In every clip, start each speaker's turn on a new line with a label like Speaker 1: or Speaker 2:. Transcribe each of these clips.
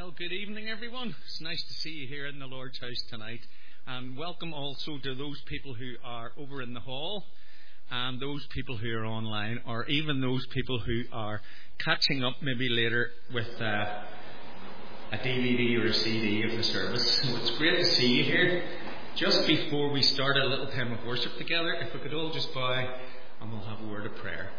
Speaker 1: Well, good evening, everyone. It's nice to see you here in the Lord's house tonight. And welcome also to those people who are over in the hall, and those people who are online, or even those people who are catching up maybe later with a DVD or a CD of the service. So it's great to see you here. Just before we start a little time of worship together, if we could all just bow and we'll have a word of prayer.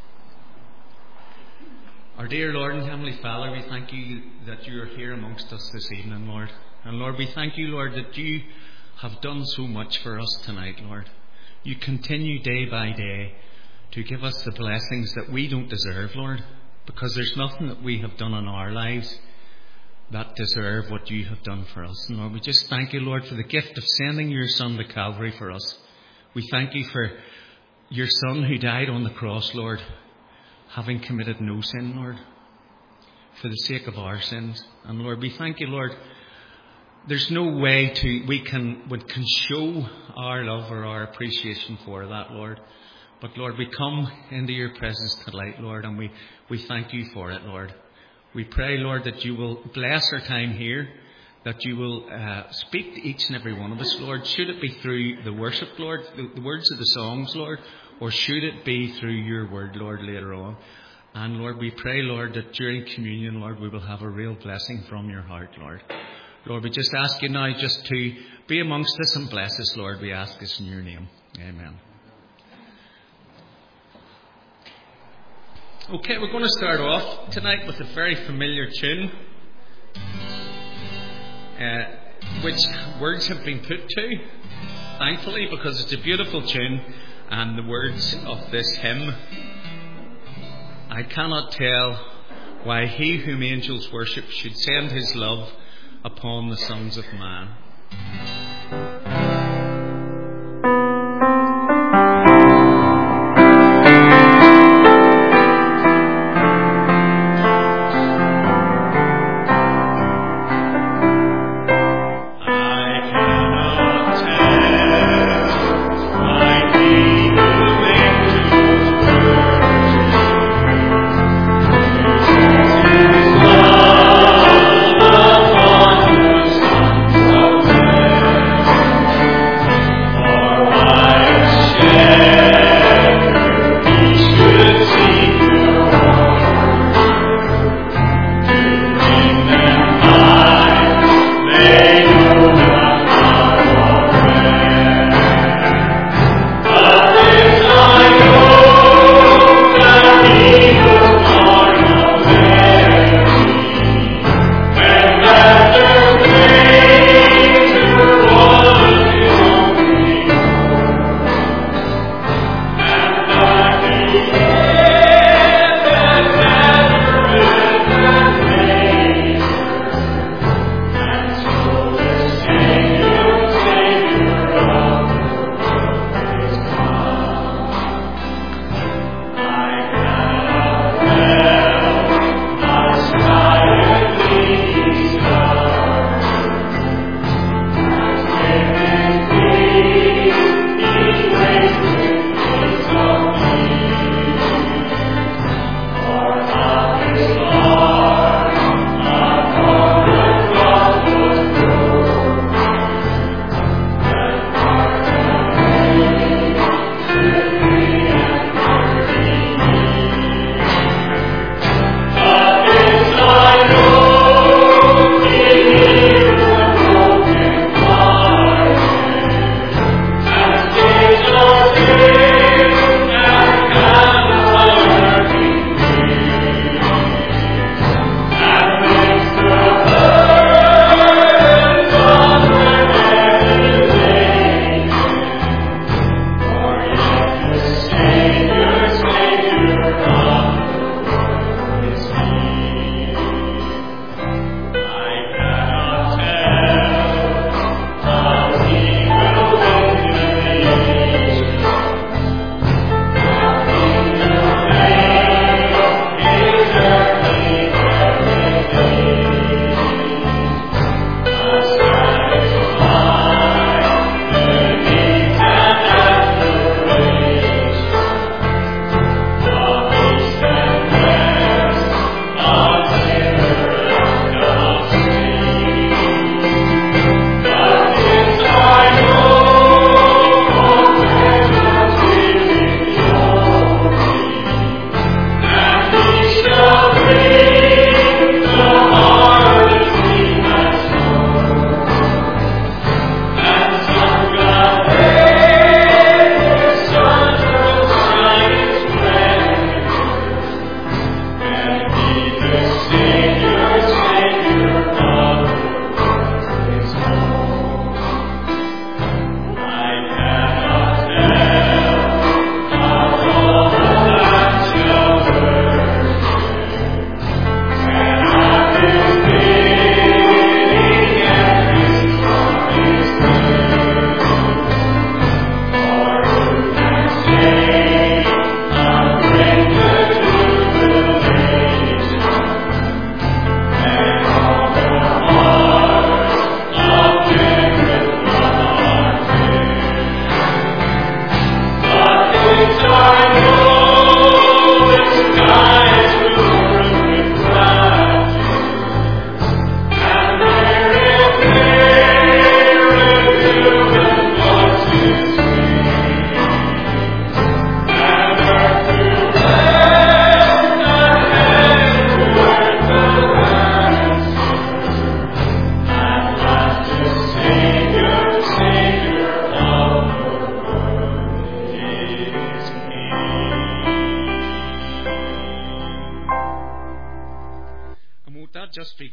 Speaker 1: Our dear Lord and Heavenly Father, we thank you that you are here amongst us this evening, Lord. And Lord, we thank you, Lord, that you have done so much for us tonight, Lord. You continue day by day to give us the blessings that we don't deserve, Lord, because there's nothing that we have done in our lives that deserve what you have done for us. And Lord, we just thank you, Lord, for the gift of sending your Son to Calvary for us. We thank you for your Son who died on the cross, Lord, having committed no sin, Lord, for the sake of our sins. And Lord, we thank you, Lord. There's no way we can show our love or our appreciation for that, Lord. But Lord, we come into your presence tonight, Lord, and we thank you for it, Lord. We pray, Lord, that you will bless our time here, that you will speak to each and every one of us, Lord. Should it be through the worship, Lord, the words of the songs, Lord, or should it be through your word, Lord, later on? And Lord, we pray, Lord, that during communion, Lord, we will have a real blessing from your heart, Lord. Lord, we just ask you now just to be amongst us and bless us, Lord. We ask this in your name. Amen. Okay, we're going to start off tonight with a very familiar tune, which words have been put to, thankfully, because it's a beautiful tune. And the words of this hymn: I cannot tell why he whom angels worship should send his love upon the sons of man.
Speaker 2: Thank you.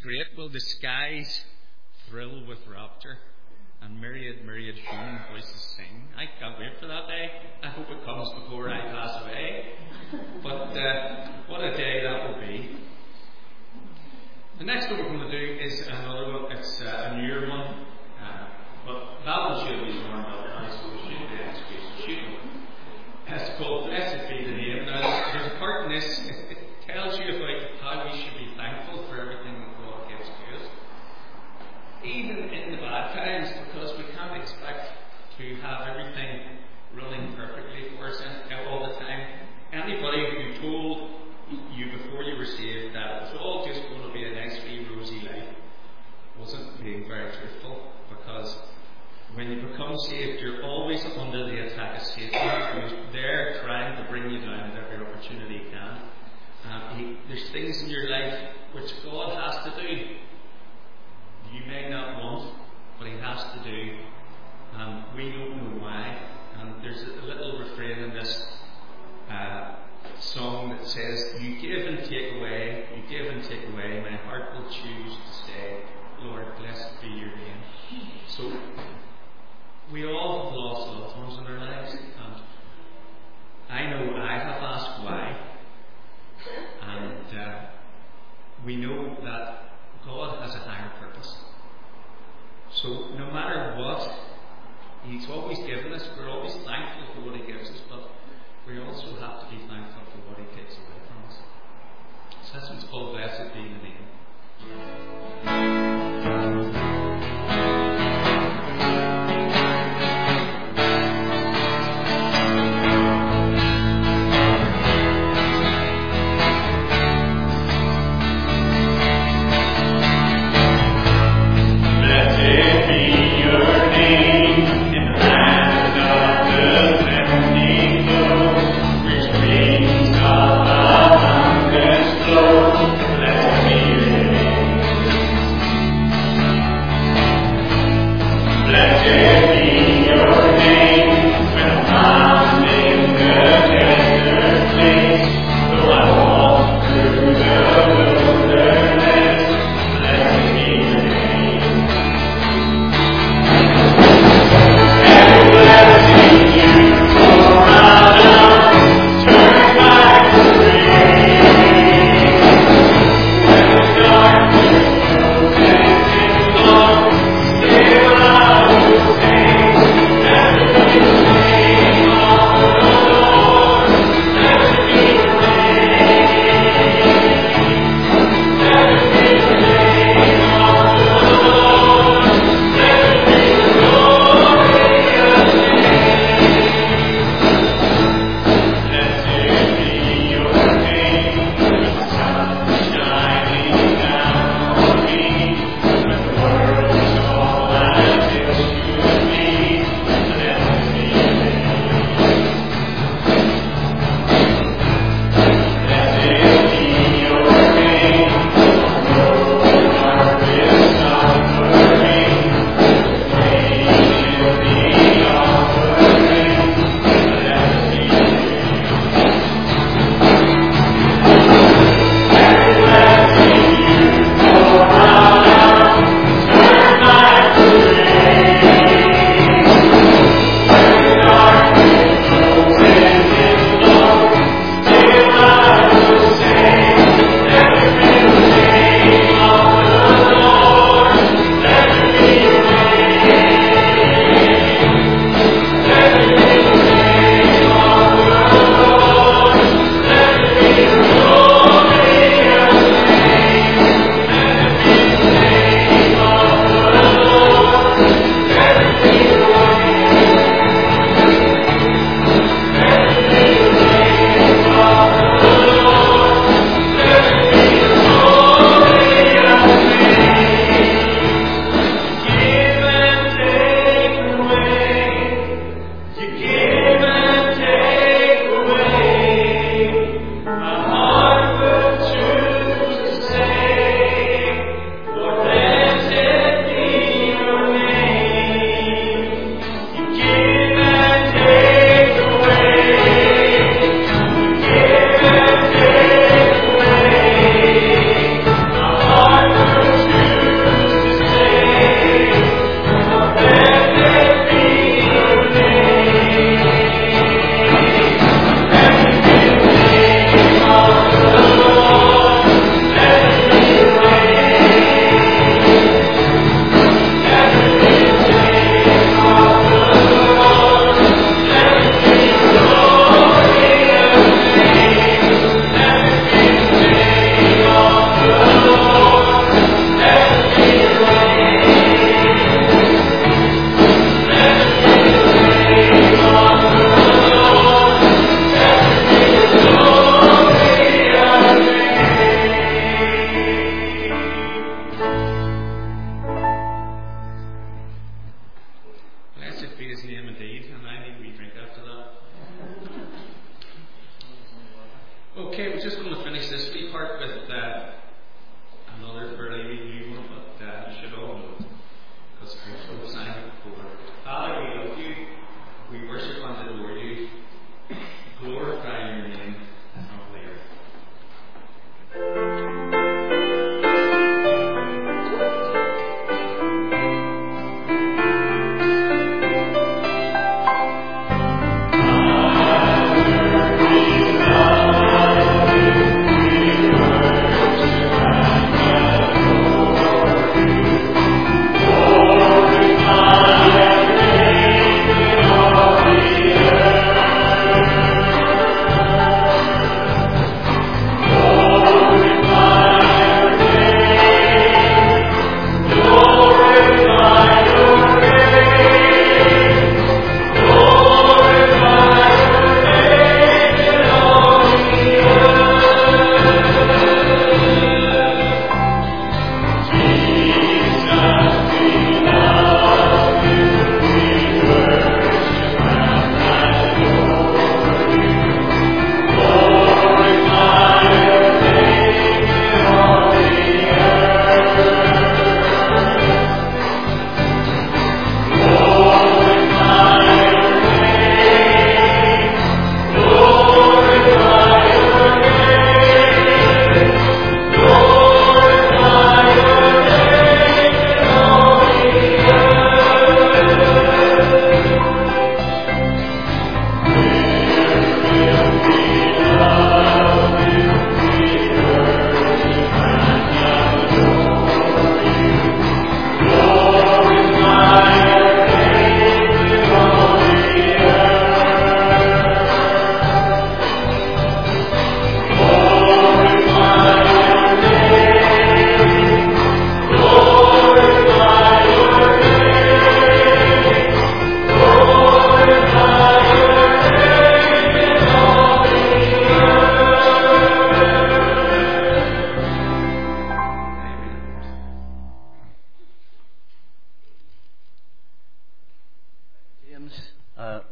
Speaker 1: great. Will the skies thrill with rapture and myriad human voices sing? I can't wait for that day. I hope it comes before I pass away. But what a day that will be. The next one we're going to do is another one. It's a newer one. But that one should be more now, so it should be an excuse. It's called Blessed Be the Name. Now, there's a part in this, it tells you about how we should be thankful for everything that God gives to us. Even in the bad times, because we can't expect to have everything running perfectly for us all the time. Anybody who told you before you were saved that it was all just going to be a nice wee rosy life wasn't being very truthful, because when you become saved, you're always under the attack of Satan, who's there trying to bring you down at every opportunity he can. There's things in your life which God has to do. You may not want, but he has to do. We don't know why. And there's a little refrain in this song that says, "You give and take away, you give and take away, my heart will choose to stay. Lord, blessed be your name." So, we all have lost loved ones in our lives, and I know I have asked why, and we know that God has a higher purpose. So no matter what, he's always given us, we're always thankful for what he gives us, but we also have to be thankful for what he takes away from us. So that's what's called Blessed Be the Name.
Speaker 2: Blessed be your name.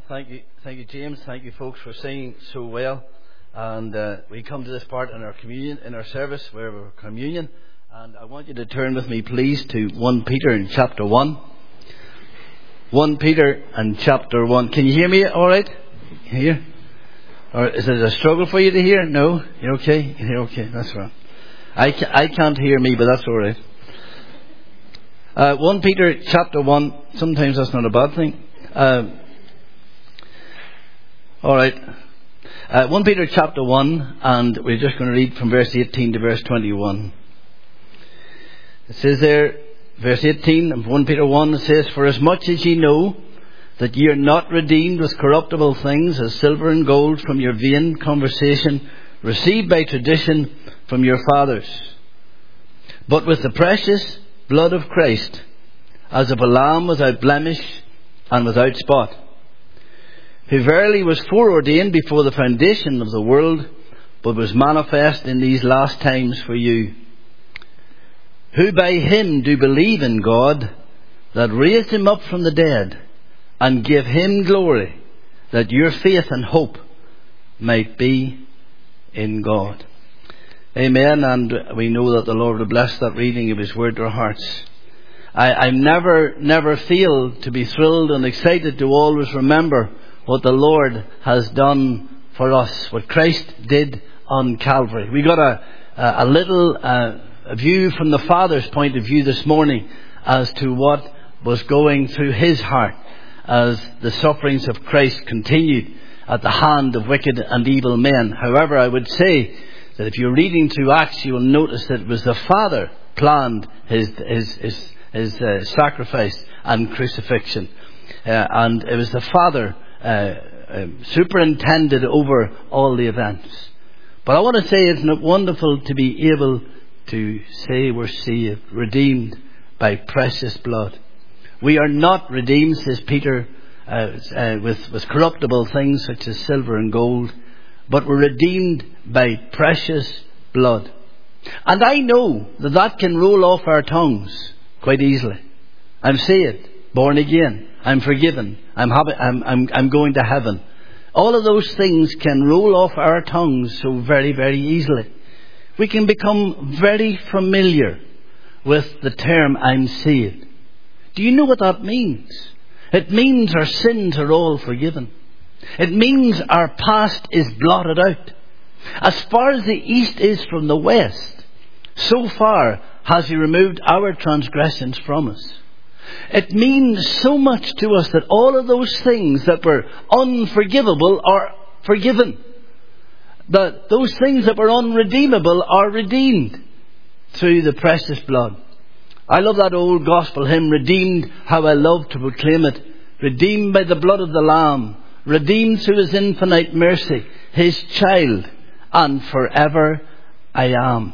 Speaker 2: Thank you, James. Thank you, folks, for singing so well. And we come to this part in our communion, in our service, where we're communion. And I want you to turn with me, please, to 1 Peter in chapter 1. 1 Peter and chapter 1. Can you hear me all right? Here? Or is it a struggle for you to hear? No? You're okay? You're okay. That's right. I can't hear me, but that's all right. 1 Peter chapter 1. Sometimes that's not a bad thing. All right. 1 Peter chapter 1, and we're just going to read from verse 18 to verse 21. It says there, verse 18 of 1 Peter 1, it says, "For as much as ye know that ye are not redeemed with corruptible things, as silver and gold, from your vain conversation received by tradition from your fathers, but with the precious blood of Christ, as of a lamb without blemish and without spot, who verily was foreordained before the foundation of the world, but was manifest in these last times for you, who by him do believe in God, that raised him up from the dead, and give him glory, that your faith and hope might be in God." Amen. And we know that the Lord will bless that reading of his word to our hearts. I never fail to be thrilled and excited to always remember what the Lord has done for us, what Christ did on Calvary. We got a little view from the Father's point of view this morning as to what was going through his heart as the sufferings of Christ continued at the hand of wicked and evil men. However, I would say that if you're reading through Acts, you will notice that it was the Father planned his sacrifice and crucifixion, and it was the Father superintended over all the events. But I want to say, isn't it wonderful to be able to say we're saved, redeemed by precious blood. We are not redeemed, says Peter, with corruptible things such as silver and gold, but we're redeemed by precious blood. And I know that can roll off our tongues quite easily. I'm saved, born again, I'm forgiven, I'm going to heaven. All of those things can roll off our tongues so very, very easily. We can become very familiar with the term "I'm saved." Do you know what that means? It means our sins are all forgiven. It means our past is blotted out. As far as the east is from the west, so far has he removed our transgressions from us. It means so much to us that all of those things that were unforgivable are forgiven. That those things that were unredeemable are redeemed through the precious blood. I love that old gospel hymn, "Redeemed, how I love to proclaim it. Redeemed by the blood of the Lamb, redeemed through his infinite mercy, his child, and forever I am."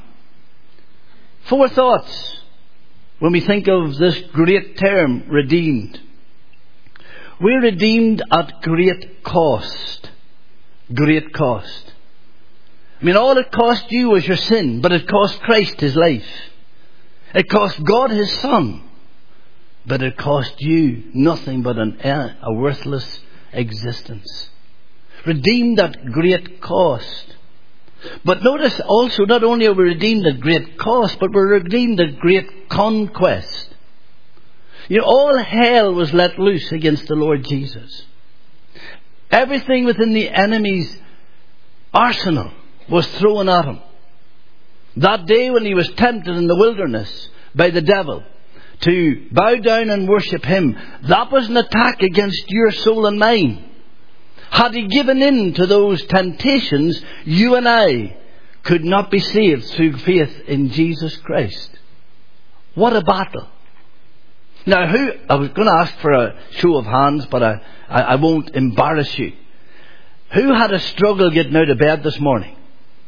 Speaker 2: 4 thoughts when we think of this great term, redeemed. We're redeemed at great cost. Great cost. I mean, all it cost you was your sin, but it cost Christ his life. It cost God his Son, but it cost you nothing but a worthless existence. Redeemed at great cost. But notice also, not only are we redeemed at great cost, but we're redeemed at great conquest. You know, all hell was let loose against the Lord Jesus. Everything within the enemy's arsenal was thrown at him. That day when he was tempted in the wilderness by the devil to bow down and worship him, that was an attack against your soul and mine. Had he given in to those temptations, you and I could not be saved through faith in Jesus Christ. What a battle. Now, I was going to ask for a show of hands, but I won't embarrass you. Who had a struggle getting out of bed this morning?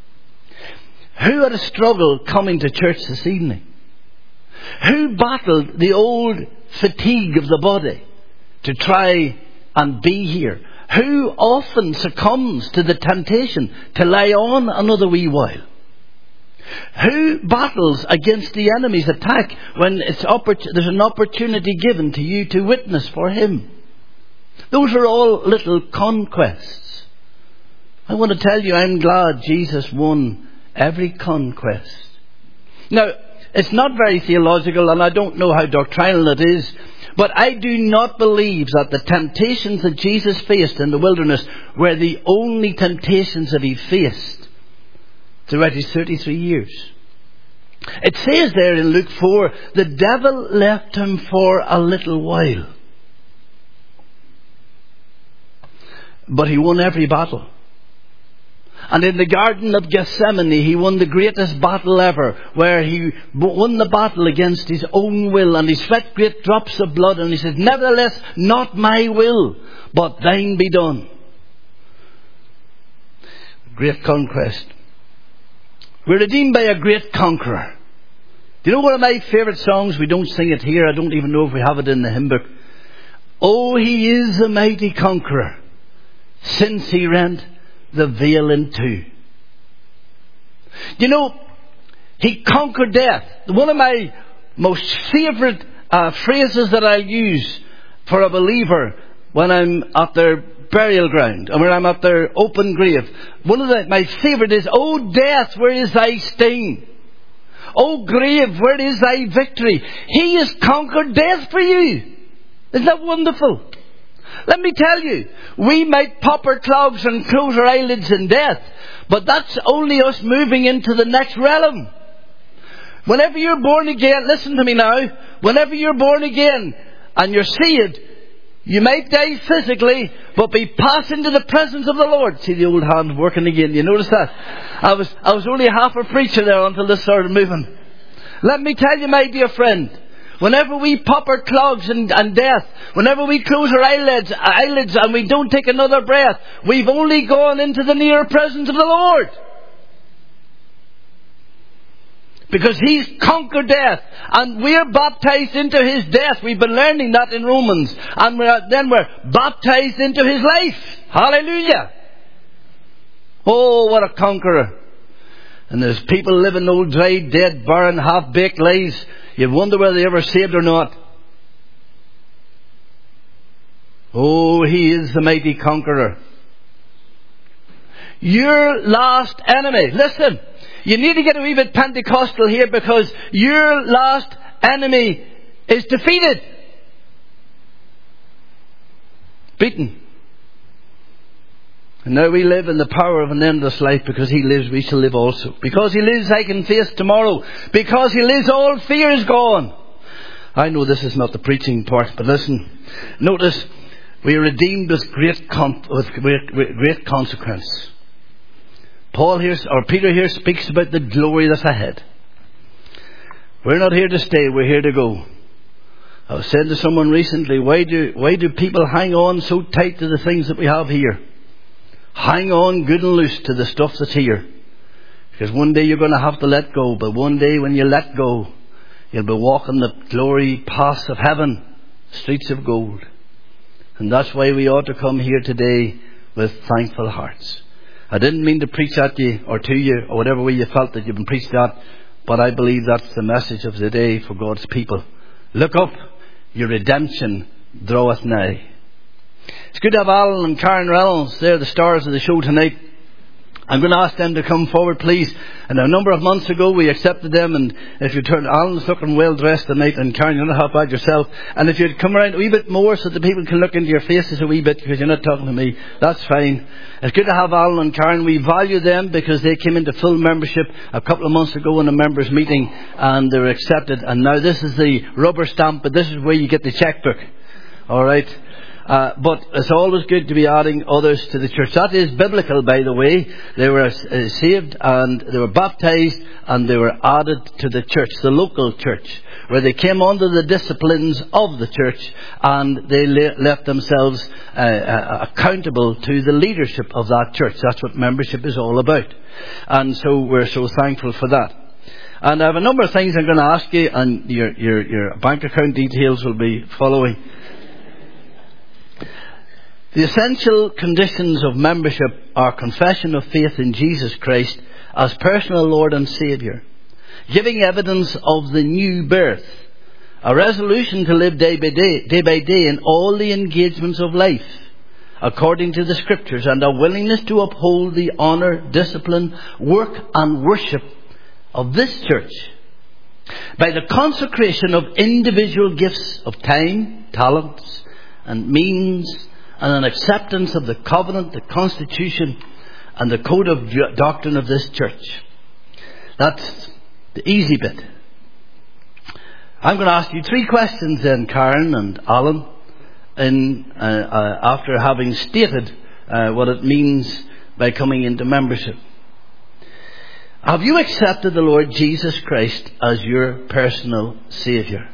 Speaker 2: Who had a struggle coming to church this evening? Who battled the old fatigue of the body to try and be here? Who often succumbs to the temptation to lie on another wee while? Who battles against the enemy's attack when there's an opportunity given to you to witness for him? Those are all little conquests. I want to tell you, I'm glad Jesus won every conquest. Now, it's not very theological, and I don't know how doctrinal it is, but I do not believe that the temptations that Jesus faced in the wilderness were the only temptations that he faced throughout his 33 years. It says there in Luke 4, the devil left him for a little while. But he won every battle. And in the Garden of Gethsemane, he won the greatest battle ever, where he won the battle against his own will, and he sweat great drops of blood, and he said, nevertheless, not my will, but thine be done. Great conquest. We're redeemed by a great conqueror. Do you know one of my favourite songs? We don't sing it here. I don't even know if we have it in the hymn book. Oh, he is a mighty conqueror, since he rent the veil in two. You know, he conquered death. One of my most favourite phrases that I use for a believer when I'm at their burial ground, or when I'm at their open grave, my favourite is, oh death, where is thy sting? Oh grave, where is thy victory? He has conquered death for you. Isn't that wonderful? Let me tell you, we might pop our clogs and close our eyelids in death, but that's only us moving into the next realm. Whenever you're born again, listen to me now, whenever you're born again and you're saved, you might die physically, but be passed into the presence of the Lord. See the old hand working again. You notice that? I was only half a preacher there until this started moving. Let me tell you, my dear friend, whenever we pop our clogs and death, whenever we close our eyelids and we don't take another breath, we've only gone into the near presence of the Lord. Because he's conquered death. And we're baptized into his death. We've been learning that in Romans. And then we're baptized into his life. Hallelujah. Oh, what a conqueror. And there's people living old, dry, dead, barren, half-baked lives. You wonder whether they ever saved or not. Oh, he is the mighty conqueror. Your last enemy. Listen. You need to get a wee bit Pentecostal here, because your last enemy is defeated. Beaten. And now we live in the power of an endless life. Because he lives, we shall live also. Because he lives, I can face tomorrow. Because he lives, all fear is gone. I know this is not the preaching part, but listen. Notice, we are redeemed with great consequence. Peter here speaks about the glory that's ahead. We're not here to stay, we're here to go. I was saying to someone recently, why do people hang on so tight to the things that we have here? Hang on good and loose to the stuff that's here. Because one day you're going to have to let go, but one day when you let go, you'll be walking the glory paths of heaven, streets of gold. And that's why we ought to come here today with thankful hearts. I didn't mean to preach at you or to you or whatever way you felt that you've been preached at, but I believe that's the message of the day for God's people. Look up, your redemption draweth nigh. It's good to have Alan and Karen Reynolds. They're the stars of the show tonight. I'm going to ask them to come forward, please. And a number of months ago, we accepted them. And if you turn, Alan's looking well dressed tonight, and Karen, you're not half bad yourself. And if you'd come around a wee bit more so that people can look into your faces a wee bit, because you're not talking to me, that's fine. It's good to have Alan and Karen. We value them because they came into full membership a couple of months ago in a members' meeting, and they were accepted. And now this is the rubber stamp, but this is where you get the checkbook. All right. But it's always good to be adding others to the church. That is biblical, by the way. They were saved and they were baptized and they were added to the church, the local church, where they came under the disciplines of the church, and they left themselves accountable to the leadership of that church. That's what membership is all about. And so we're so thankful for that. And I have a number of things I'm going to ask you, and your bank account details will be following. The essential conditions of membership are confession of faith in Jesus Christ as personal Lord and Saviour, giving evidence of the new birth, A resolution to live day by day in all the engagements of life, according to the Scriptures, and a willingness to uphold the honour, discipline, work and worship of this church by the consecration of individual gifts of time, talents and means, and an acceptance of the covenant, the constitution and the code of doctrine of this church. That's the easy bit. I'm going to ask you 3 questions then, Karen and Alan, after having stated what it means by coming into membership. Have you accepted the Lord Jesus Christ as your personal Saviour?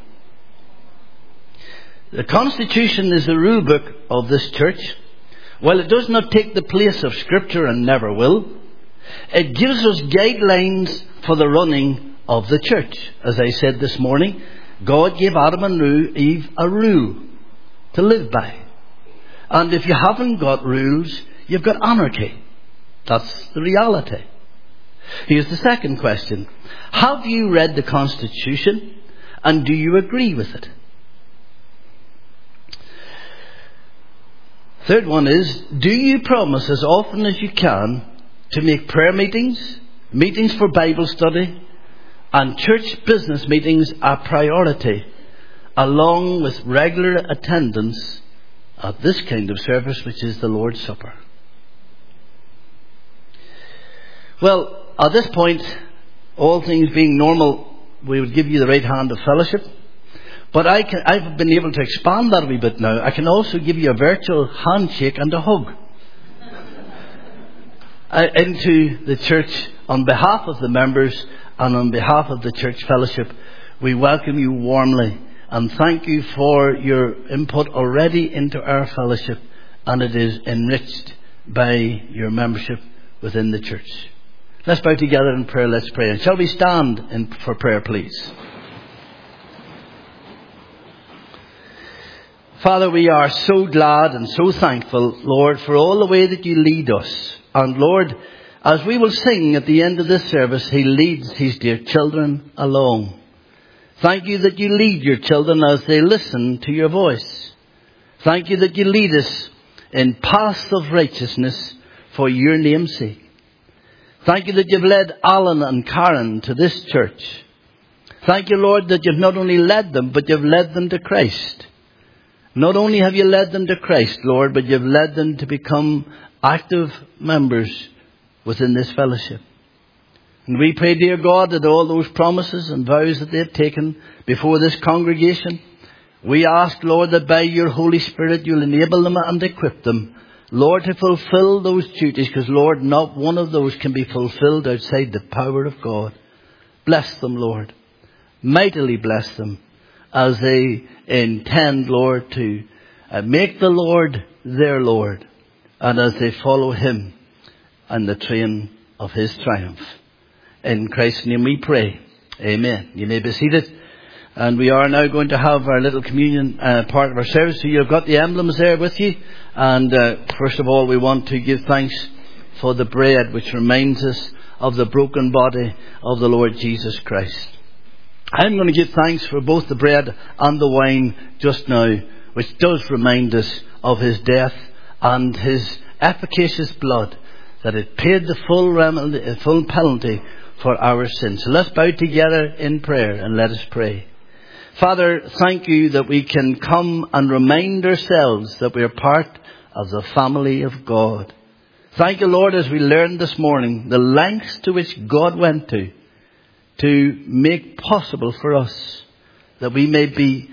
Speaker 2: The Constitution is the rule book of this church. While it does not take the place of Scripture and never will, it gives us guidelines for the running of the church. As I said this morning, God gave Adam and Eve a rule to live by. And if you haven't got rules, you've got anarchy. That's the reality. Here's the second question. Have you read the Constitution, and do you agree with it? Third one is, do you promise as often as you can to make prayer meetings, meetings for Bible study, and church business meetings a priority, along with regular attendance at this kind of service, which is the Lord's Supper? Well, at this point, all things being normal, we would give you the right hand of fellowship. But I've been able to expand that a wee bit now. I can also give you a virtual handshake and a hug into the church on behalf of the members and on behalf of the church fellowship. We welcome you warmly and thank you for your input already into our fellowship, and it is enriched by your membership within the church. Let's bow together in prayer. Let's pray. And shall we stand for prayer, please? Father, we are so glad and so thankful, Lord, for all the way that you lead us. And Lord, as we will sing at the end of this service, He leads His dear children along. Thank you that you lead your children as they listen to your voice. Thank you that you lead us in paths of righteousness for your name's sake. Thank you that you've led Alan and Karen to this church. Thank you, Lord, that you've not only led them, but you've led them to Christ. Not only have you led them to Christ, Lord, but you've led them to become active members within this fellowship. And we pray, dear God, that all those promises and vows that they've taken before this congregation, we ask, Lord, that by your Holy Spirit you'll enable them and equip them, Lord, to fulfill those duties, because, Lord, not one of those can be fulfilled outside the power of God. Bless them, Lord. Mightily bless them as they intend, Lord, to make the Lord their Lord, and as they follow Him and the train of His triumph. In Christ's name we pray. Amen. You may be seated. And we are now going to have our little communion part of our service. So you've got the emblems there with you. And first of all, we want to give thanks for the bread, which reminds us of the broken body of the Lord Jesus Christ. I'm going to give thanks for both the bread and the wine just now, which does remind us of His death and His efficacious blood, that it paid the full penalty for our sins. So let's bow together in prayer and let us pray. Father, thank you that we can come and remind ourselves that we are part of the family of God. Thank you, Lord, as we learned this morning, the lengths to which God went to make possible for us that we may be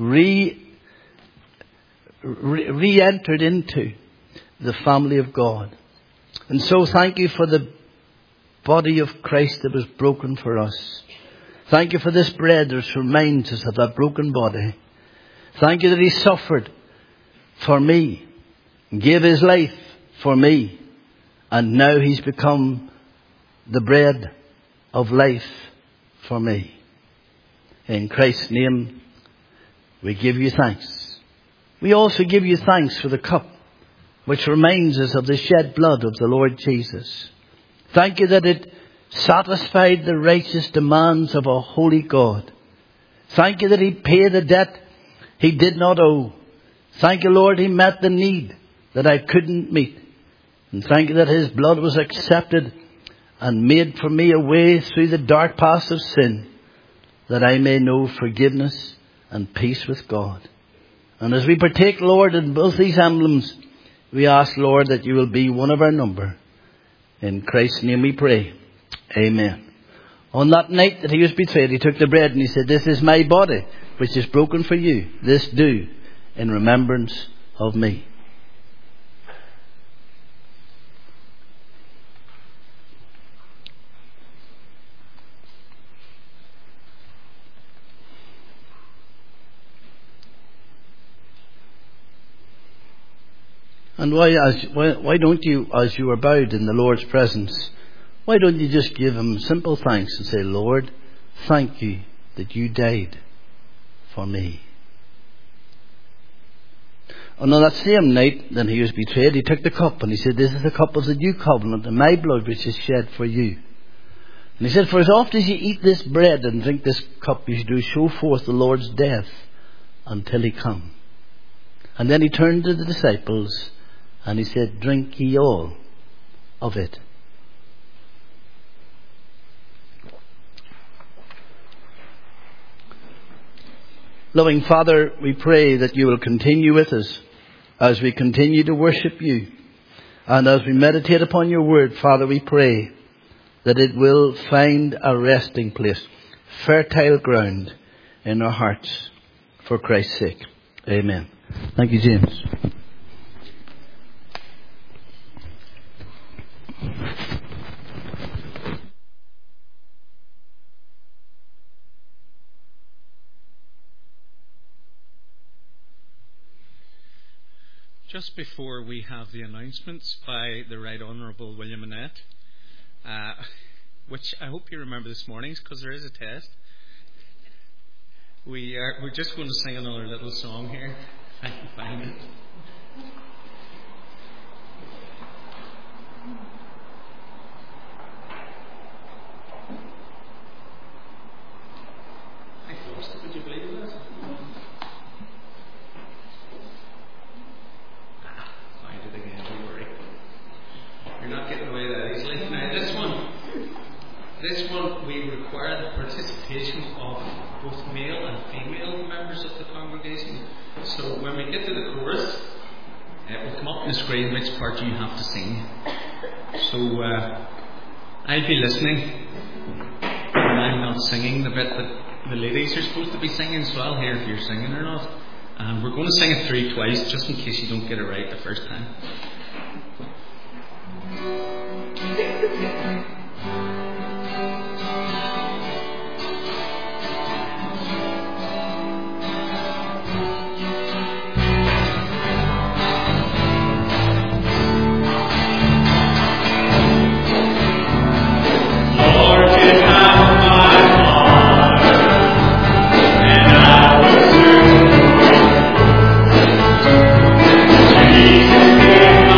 Speaker 2: re-entered into the family of God. And so thank you for the body of Christ that was broken for us. Thank you for this bread that reminds us of that broken body. Thank you that He suffered for me, gave His life for me, and now He's become the bread of life for me. In Christ's name, we give you thanks. We also give you thanks for the cup, which reminds us of the shed blood of the Lord Jesus. Thank you that it satisfied the righteous demands of a holy God. Thank you that He paid the debt He did not owe. Thank you, Lord, He met the need that I couldn't meet. And thank you that His blood was accepted and made for me a way through the dark paths of sin, that I may know forgiveness and peace with God. And as we partake, Lord, in both these emblems, we ask, Lord, that you will be one of our number. In Christ's name we pray. Amen. On that night that He was betrayed, He took the bread and He said, "This is my body, which is broken for you. This do in remembrance of me." And why don't you, as you are bowed in the Lord's presence, why don't you just give Him simple thanks and say, "Lord, thank you that you died for me." And on that same night that He was betrayed, He took the cup and He said, "This is the cup of the new covenant in my blood, which is shed for you." And He said, "For as often as you eat this bread and drink this cup, you do show forth the Lord's death until He come." And then He turned to the disciples and He said, "Drink ye all of it." Loving Father, we pray that you will continue with us as we continue to worship you. And as we meditate upon your word, Father, we pray that it will find a resting place, fertile ground in our hearts for Christ's sake. Amen. Thank you, James.
Speaker 1: Just before we have the announcements by the Right Honourable William Annette, which I hope you remember this morning because there is a test, we're just going to sing another little song here. If I can find it. I lost it. Would you believe that? Find it again. Don't worry. You're not getting away that easily. Now this one we require the participation of both male and female members of the congregation. So when we get to the chorus, it will come up on the screen which part you have to sing. So I'll be listening, and I'm not singing the bit that the ladies are supposed to be singing, so I'll hear if you're singing or not. And we're going to sing it through twice, just in case you don't get it right the first time.
Speaker 3: Jesus,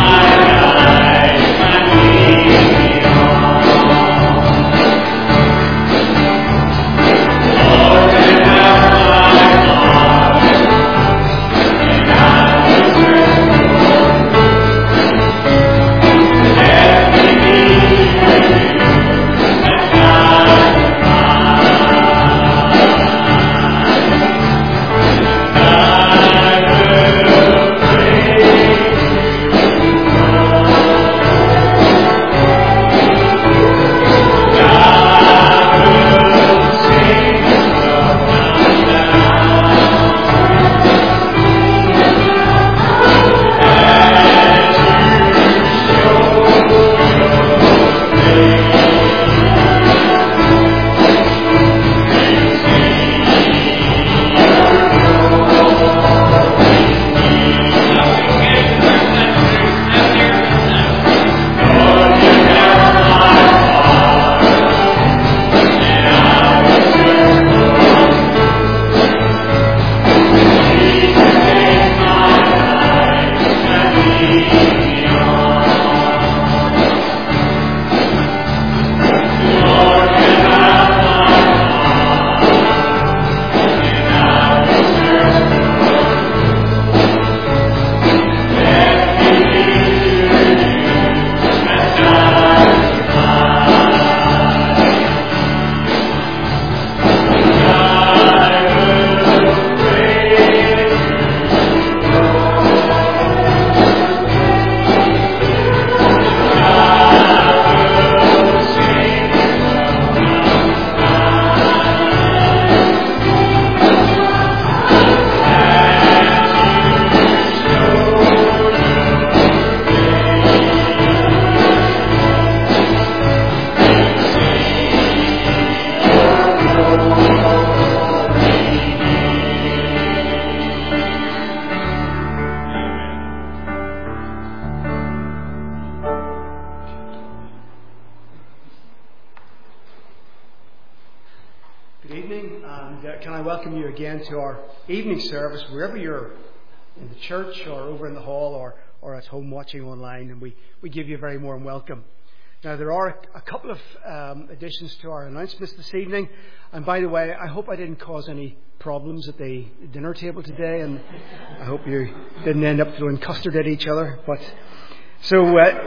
Speaker 3: can I welcome you again to our evening service, wherever you're, in the church or over in the hall or at home watching online, and we give you a very warm welcome. Now, there are a couple of additions to our announcements this evening, and by the way, I hope I didn't cause any problems at the dinner table today, and I hope you didn't end up throwing custard at each other. But so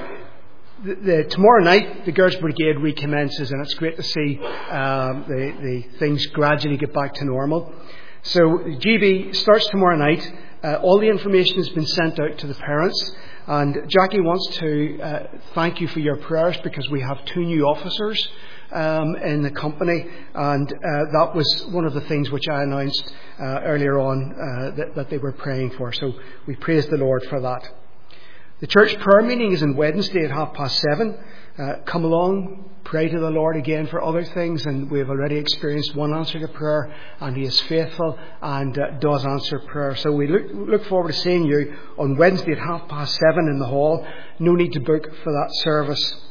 Speaker 3: tomorrow night, the Girls' Brigade recommences, and it's great to see the things gradually get back to normal. So GB starts tomorrow night. All the information has been sent out to the parents, and Jackie wants to thank you for your prayers, because we have 2 new officers in the company, and that was one of the things which I announced earlier on that they were praying for. So we praise the Lord for that. The church prayer meeting is on Wednesday at 7:30. Come along, pray to the Lord again for other things, and we have already experienced one answer to prayer, and He is faithful and does answer prayer. So we look forward to seeing you on Wednesday at 7:30 in the hall. No need to book for that service.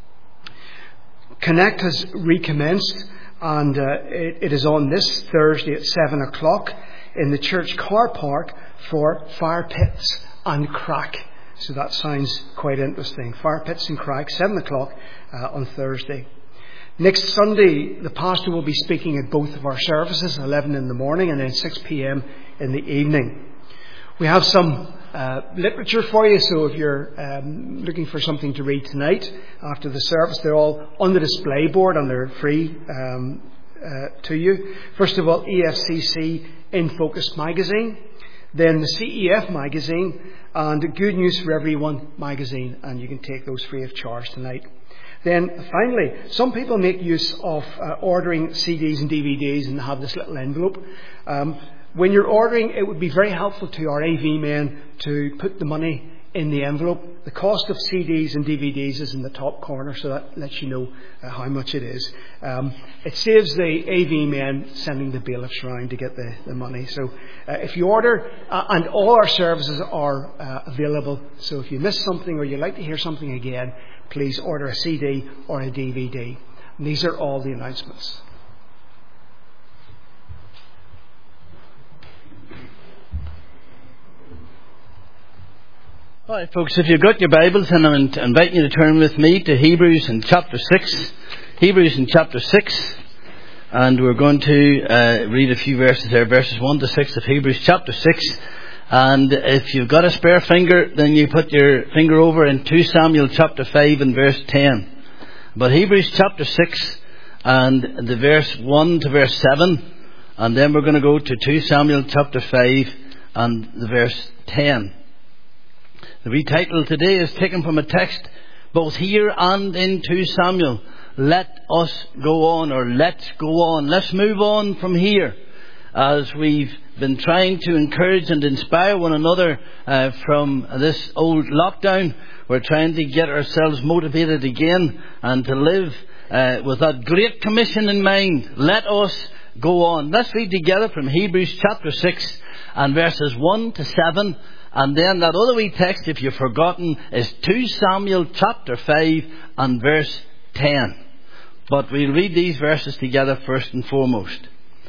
Speaker 3: Connect has recommenced, and it is on this Thursday at 7 o'clock in the church car park for fire pits and crack. So that sounds quite interesting. Fire pits and crack, 7 o'clock on Thursday. Next Sunday, the pastor will be speaking at both of our services, 11 in the morning and then 6 p.m. in the evening. We have some literature for you, so if you're looking for something to read tonight after the service, they're all on the display board and they're free to you. First of all, EFCC In Focus magazine, then the CEF magazine, and Good News for Everyone magazine, and you can take those free of charge tonight. Then finally, some people make use of ordering CDs and DVDs and have this little envelope. When you're ordering, it would be very helpful to our AV men to put the money in the envelope. The cost of CDs and DVDs is in the top corner, so that lets you know how much it is. It saves the AV men sending the bailiffs around to get the money. So if you order, and all our services are available, so if you miss something or you'd like to hear something again, please order a CD or a DVD. And these are all the announcements.
Speaker 2: All right, folks, if you've got your Bibles, and I'm inviting you to turn with me to Hebrews in chapter 6. Hebrews in chapter 6. And we're going to read a few verses there, verses 1 to 6 of Hebrews chapter 6. And if you've got a spare finger, then you put your finger over in 2 Samuel chapter 5 and verse 10. But Hebrews chapter 6 and the verse 1 to verse 7. And then we're going to go to 2 Samuel chapter 5 and the verse 10. The wee title today is taken from a text both here and in 2 Samuel. Let us go on, or let's go on. Let's move on from here. As we've been trying to encourage and inspire one another from this old lockdown, we're trying to get ourselves motivated again and to live with that great commission in mind. Let us go on. Let's read together from Hebrews chapter 6 and verses 1 to 7. And then that other wee text, if you've forgotten, is 2 Samuel chapter 5 and verse 10. But we'll read these verses together first and foremost.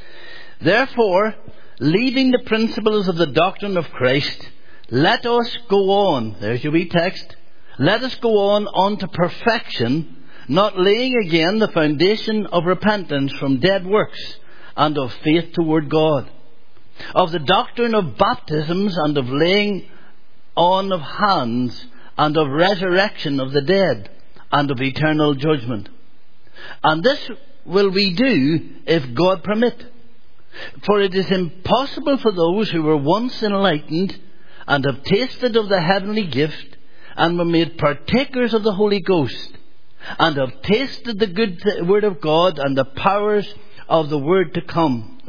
Speaker 2: Therefore, leaving the principles of the doctrine of Christ, let us go on. There's your wee text. Let us go on unto perfection, not laying again the foundation of repentance from dead works and of faith toward God, of the doctrine of baptisms and of laying on of hands and of resurrection of the dead and of eternal judgment. And this will we do if God permit. For it is impossible for those who were once enlightened and have tasted of the heavenly gift and were made partakers of the Holy Ghost and have tasted the good word of God and the powers of the world to come,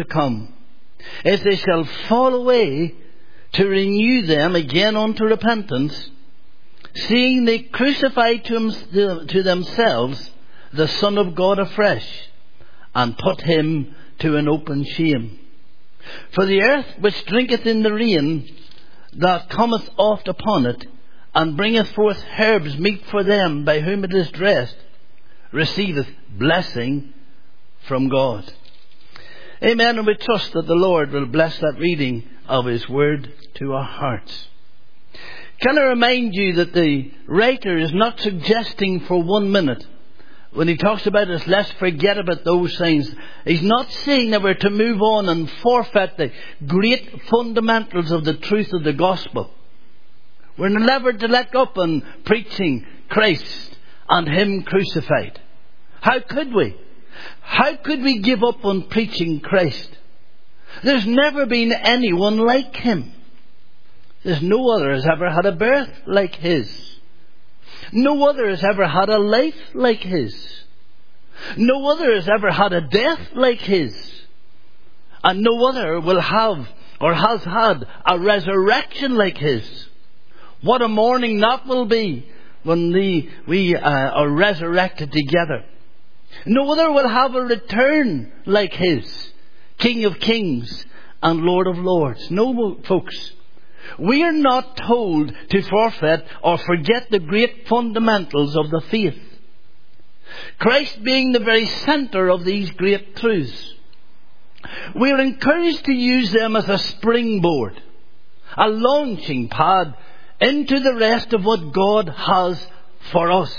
Speaker 2: if they shall fall away, to renew them again unto repentance, seeing they crucify to themselves the Son of God afresh, and put him to an open shame. For the earth which drinketh in the rain that cometh oft upon it, and bringeth forth herbs meet for them by whom it is dressed, receiveth blessing from God. Amen. And we trust that the Lord will bless that reading of His Word to our hearts. Can I remind you that the writer is not suggesting for 1 minute, when he talks about us, let's forget about those things. He's not saying that we're to move on and forfeit the great fundamentals of the truth of the gospel. We're never to let up on preaching Christ and Him crucified. How could we? How could we give up on preaching Christ? There's never been anyone like Him. There's no other has ever had a birth like His. No other has ever had a life like His. No other has ever had a death like His. And no other will have or has had a resurrection like His. What a morning that will be when we are resurrected together. No other will have a return like His, King of Kings and Lord of Lords. No, folks. We are not told to forfeit or forget the great fundamentals of the faith, Christ being the very centre of these great truths. We are encouraged to use them as a springboard, a launching pad into the rest of what God has for us.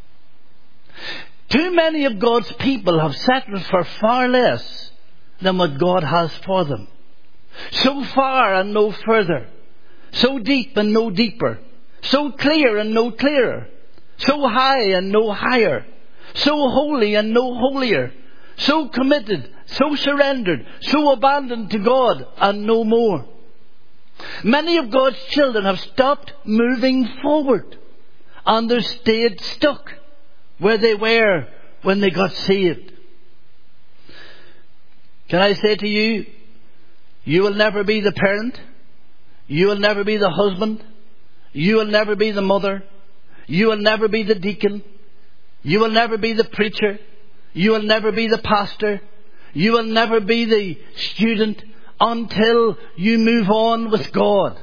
Speaker 2: Too many of God's people have settled for far less than what God has for them. So far and no further. So deep and no deeper. So clear and no clearer. So high and no higher. So holy and no holier. So committed, so surrendered, so abandoned to God and no more. Many of God's children have stopped moving forward and they've stayed stuck where they were when they got saved. Can I say to you, you will never be the parent. You will never be the husband. You will never be the mother. You will never be the deacon. You will never be the preacher. You will never be the pastor. You will never be the student until you move on with God.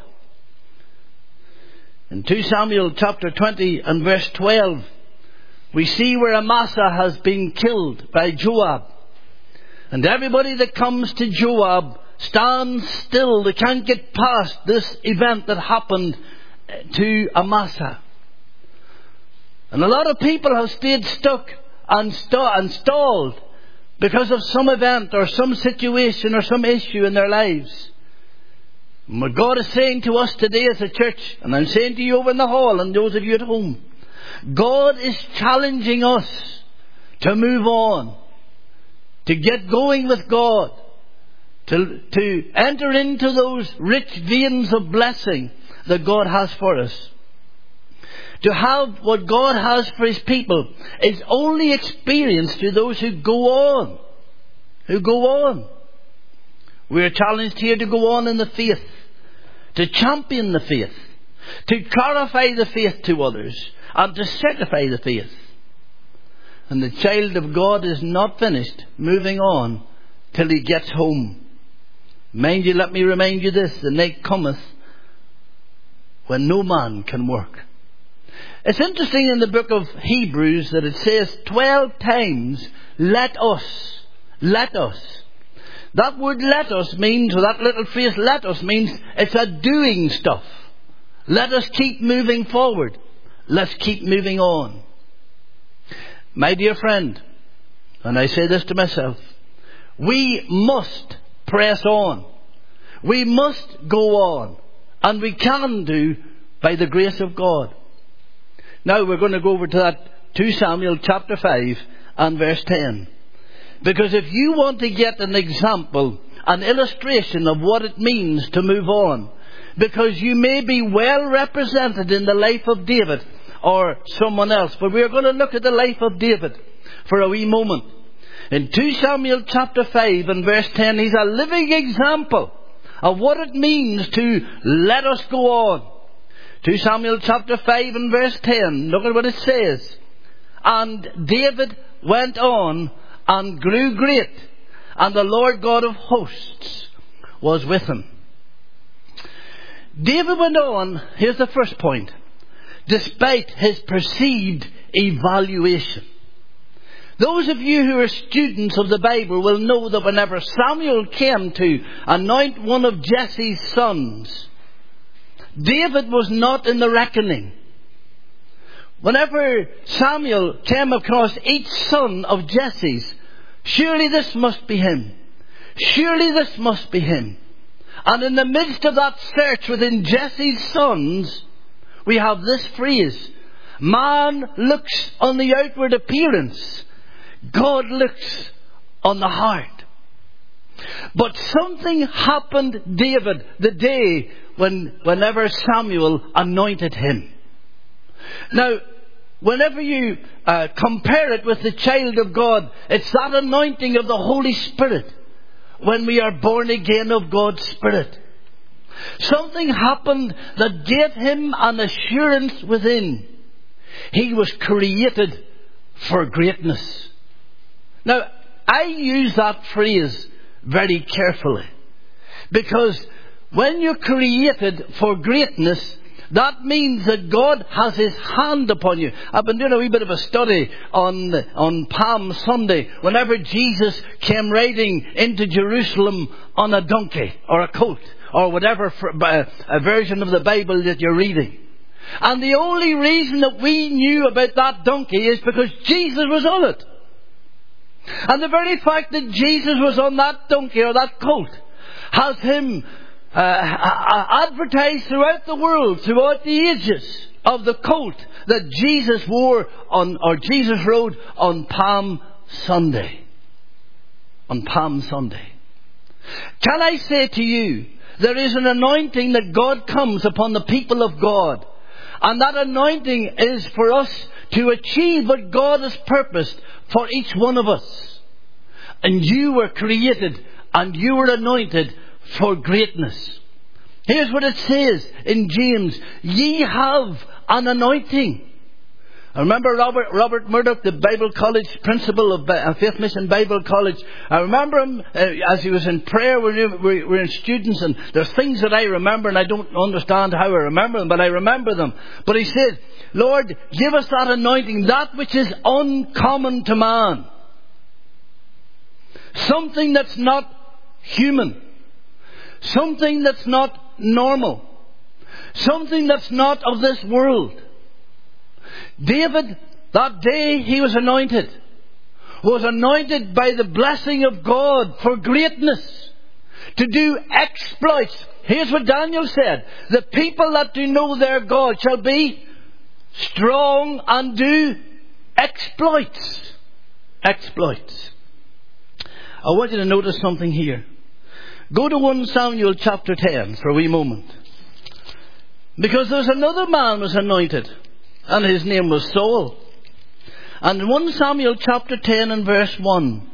Speaker 2: In 2 Samuel chapter 20 and verse 12, we see where Amasa has been killed by Joab. And everybody that comes to Joab stands still. They can't get past this event that happened to Amasa. And a lot of people have stayed stuck and stalled because of some event or some situation or some issue in their lives. And what God is saying to us today as a church, and I'm saying to you over in the hall and those of you at home, God is challenging us to move on, to get going with God, to enter into those rich veins of blessing that God has for us. To have what God has for His people is only experienced to those who go on. Who go on. We are challenged here to go on in the faith, to champion the faith, to clarify the faith to others, and to certify the faith. And the child of God is not finished moving on till he gets home. Mind you, let me remind you this, the night cometh when no man can work. It's interesting in the book of Hebrews that it says 12 times, let us. Let us. That word let us means, or that little phrase let us means, it's a doing stuff. Let us keep moving forward. Let's keep moving on. My dear friend, and I say this to myself, we must press on. We must go on. And we can do by the grace of God. Now we're going to go over to that 2 Samuel chapter 5 and verse 10. Because if you want to get an example, an illustration of what it means to move on, because you may be well represented in the life of David or someone else, but we're going to look at the life of David for a wee moment. In 2 Samuel chapter 5 and verse 10, he's a living example of what it means to let us go on. 2 Samuel chapter 5 and verse 10, look at what it says. And David went on and grew great, and the Lord God of hosts was with him. David went on, here's the first point, despite his perceived evaluation. Those of you who are students of the Bible will know that whenever Samuel came to anoint one of Jesse's sons, David was not in the reckoning. Whenever Samuel came across each son of Jesse's, surely this must be him. Surely this must be him. And in the midst of that search within Jesse's sons, we have this phrase: man looks on the outward appearance, God looks on the heart. But something happened David the day whenever Samuel anointed him. Now, whenever you compare it with the child of God, it's that anointing of the Holy Spirit when we are born again of God's Spirit. Something happened that gave him an assurance within. He was created for greatness. Now, I use that phrase very carefully, because when you're created for greatness, that means that God has His hand upon you. I've been doing a wee bit of a study on Palm Sunday, whenever Jesus came riding into Jerusalem on a donkey or a colt or whatever a version of the Bible that you're reading. And the only reason that we knew about that donkey is because Jesus was on it. And the very fact that Jesus was on that donkey or that colt has him advertised throughout the world, throughout the ages, of the colt that Jesus wore on, or Jesus rode on Palm Sunday. On Palm Sunday. Can I say to you, there is an anointing that God comes upon the people of God. And that anointing is for us to achieve what God has purposed for each one of us. And you were created and you were anointed for greatness. Here's what it says in James: ye have an anointing. I remember Robert Murdoch, the Bible College principal of Faith Mission Bible College. I remember him as he was in prayer. We're in students, and there's things that I remember, and I don't understand how I remember them, but I remember them. But he said, Lord, give us that anointing, that which is uncommon to man. Something that's not human. Something that's not normal. Something that's not of this world. David, that day he was anointed by the blessing of God for greatness, to do exploits. Here's what Daniel said: the people that do know their God shall be strong and do exploits. Exploits. I want you to notice something here. Go to 1 Samuel chapter 10 for a wee moment. Because there's another man was anointed, and his name was Saul. And in 1 Samuel chapter 10 and verse 1,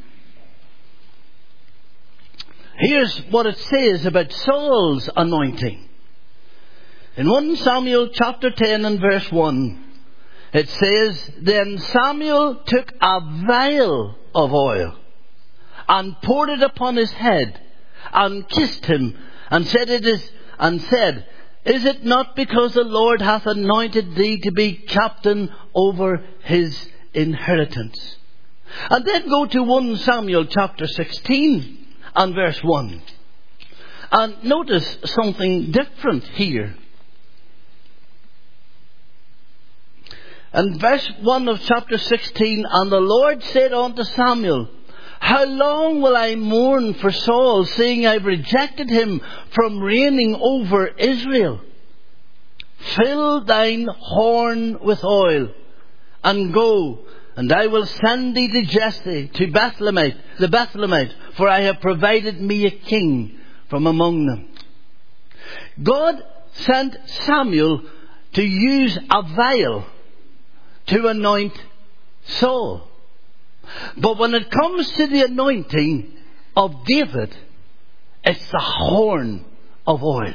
Speaker 2: here's what it says about Saul's anointing. In 1 Samuel chapter 10 and verse 1, it says, then Samuel took a vial of oil and poured it upon his head and kissed him and said, is it not because the Lord hath anointed thee to be captain over his inheritance? And then go to 1 Samuel chapter 16 and verse 1. And notice something different here. And verse 1 of chapter 16, and the Lord said unto Samuel, how long will I mourn for Saul, seeing I've rejected him from reigning over Israel? Fill thine horn with oil, and go, and I will send thee to Jesse, to the Bethlehemite, for I have provided me a king from among them. God sent Samuel to use a vial to anoint Saul. But when it comes to the anointing of David, it's the horn of oil.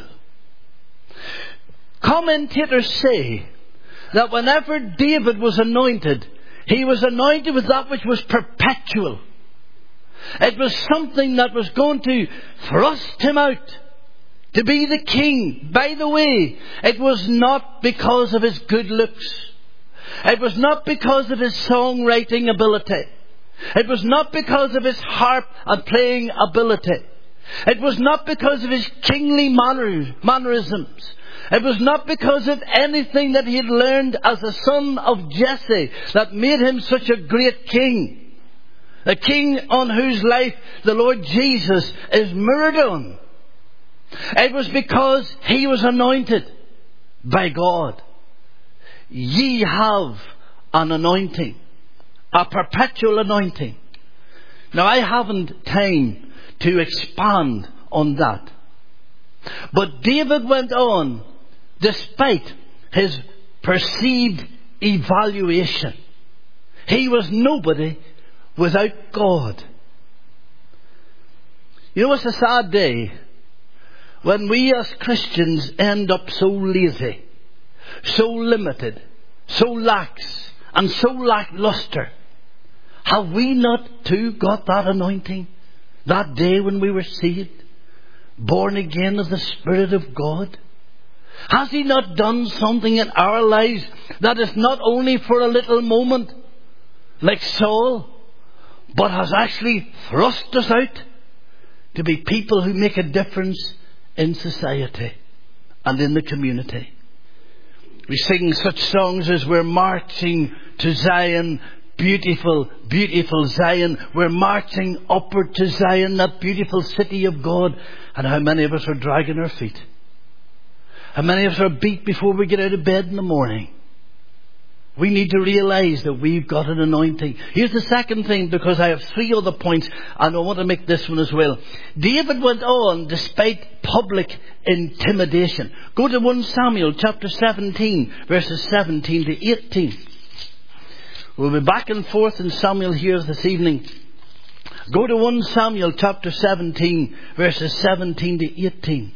Speaker 2: Commentators say that whenever David was anointed, he was anointed with that which was perpetual. It was something that was going to thrust him out to be the king. By the way, it was not because of his good looks. It was not because of his songwriting ability. It was not because of his harp and playing ability. It was not because of his kingly mannerisms. It was not because of anything that he had learned as a son of Jesse that made him such a great king. A king on whose life the Lord Jesus is mirrored on. It was because he was anointed by God. Ye have an anointing. A perpetual anointing. Now I haven't time to expand on that. But David went on despite his perceived evaluation. He was nobody without God. You know, it's a sad day when we as Christians end up so lazy, so limited, so lax, and so lackluster. Have we not too got that anointing that day when we were saved, born again of the Spirit of God? Has He not done something in our lives that is not only for a little moment, like Saul, but has actually thrust us out to be people who make a difference in society and in the community? We sing such songs as "We're marching to Zion, beautiful, beautiful Zion. We're marching upward to Zion, that beautiful city of God." And how many of us are dragging our feet? How many of us are beat before we get out of bed in the morning? We need to realize that we've got an anointing. Here's the second thing, because I have 3 other points, and I want to make this one as well. David went on despite public intimidation. Go to 1 Samuel chapter 17, verses 17 to 18. We'll be back and forth in Samuel here this evening. Go to 1 Samuel chapter 17, verses 17 to 18.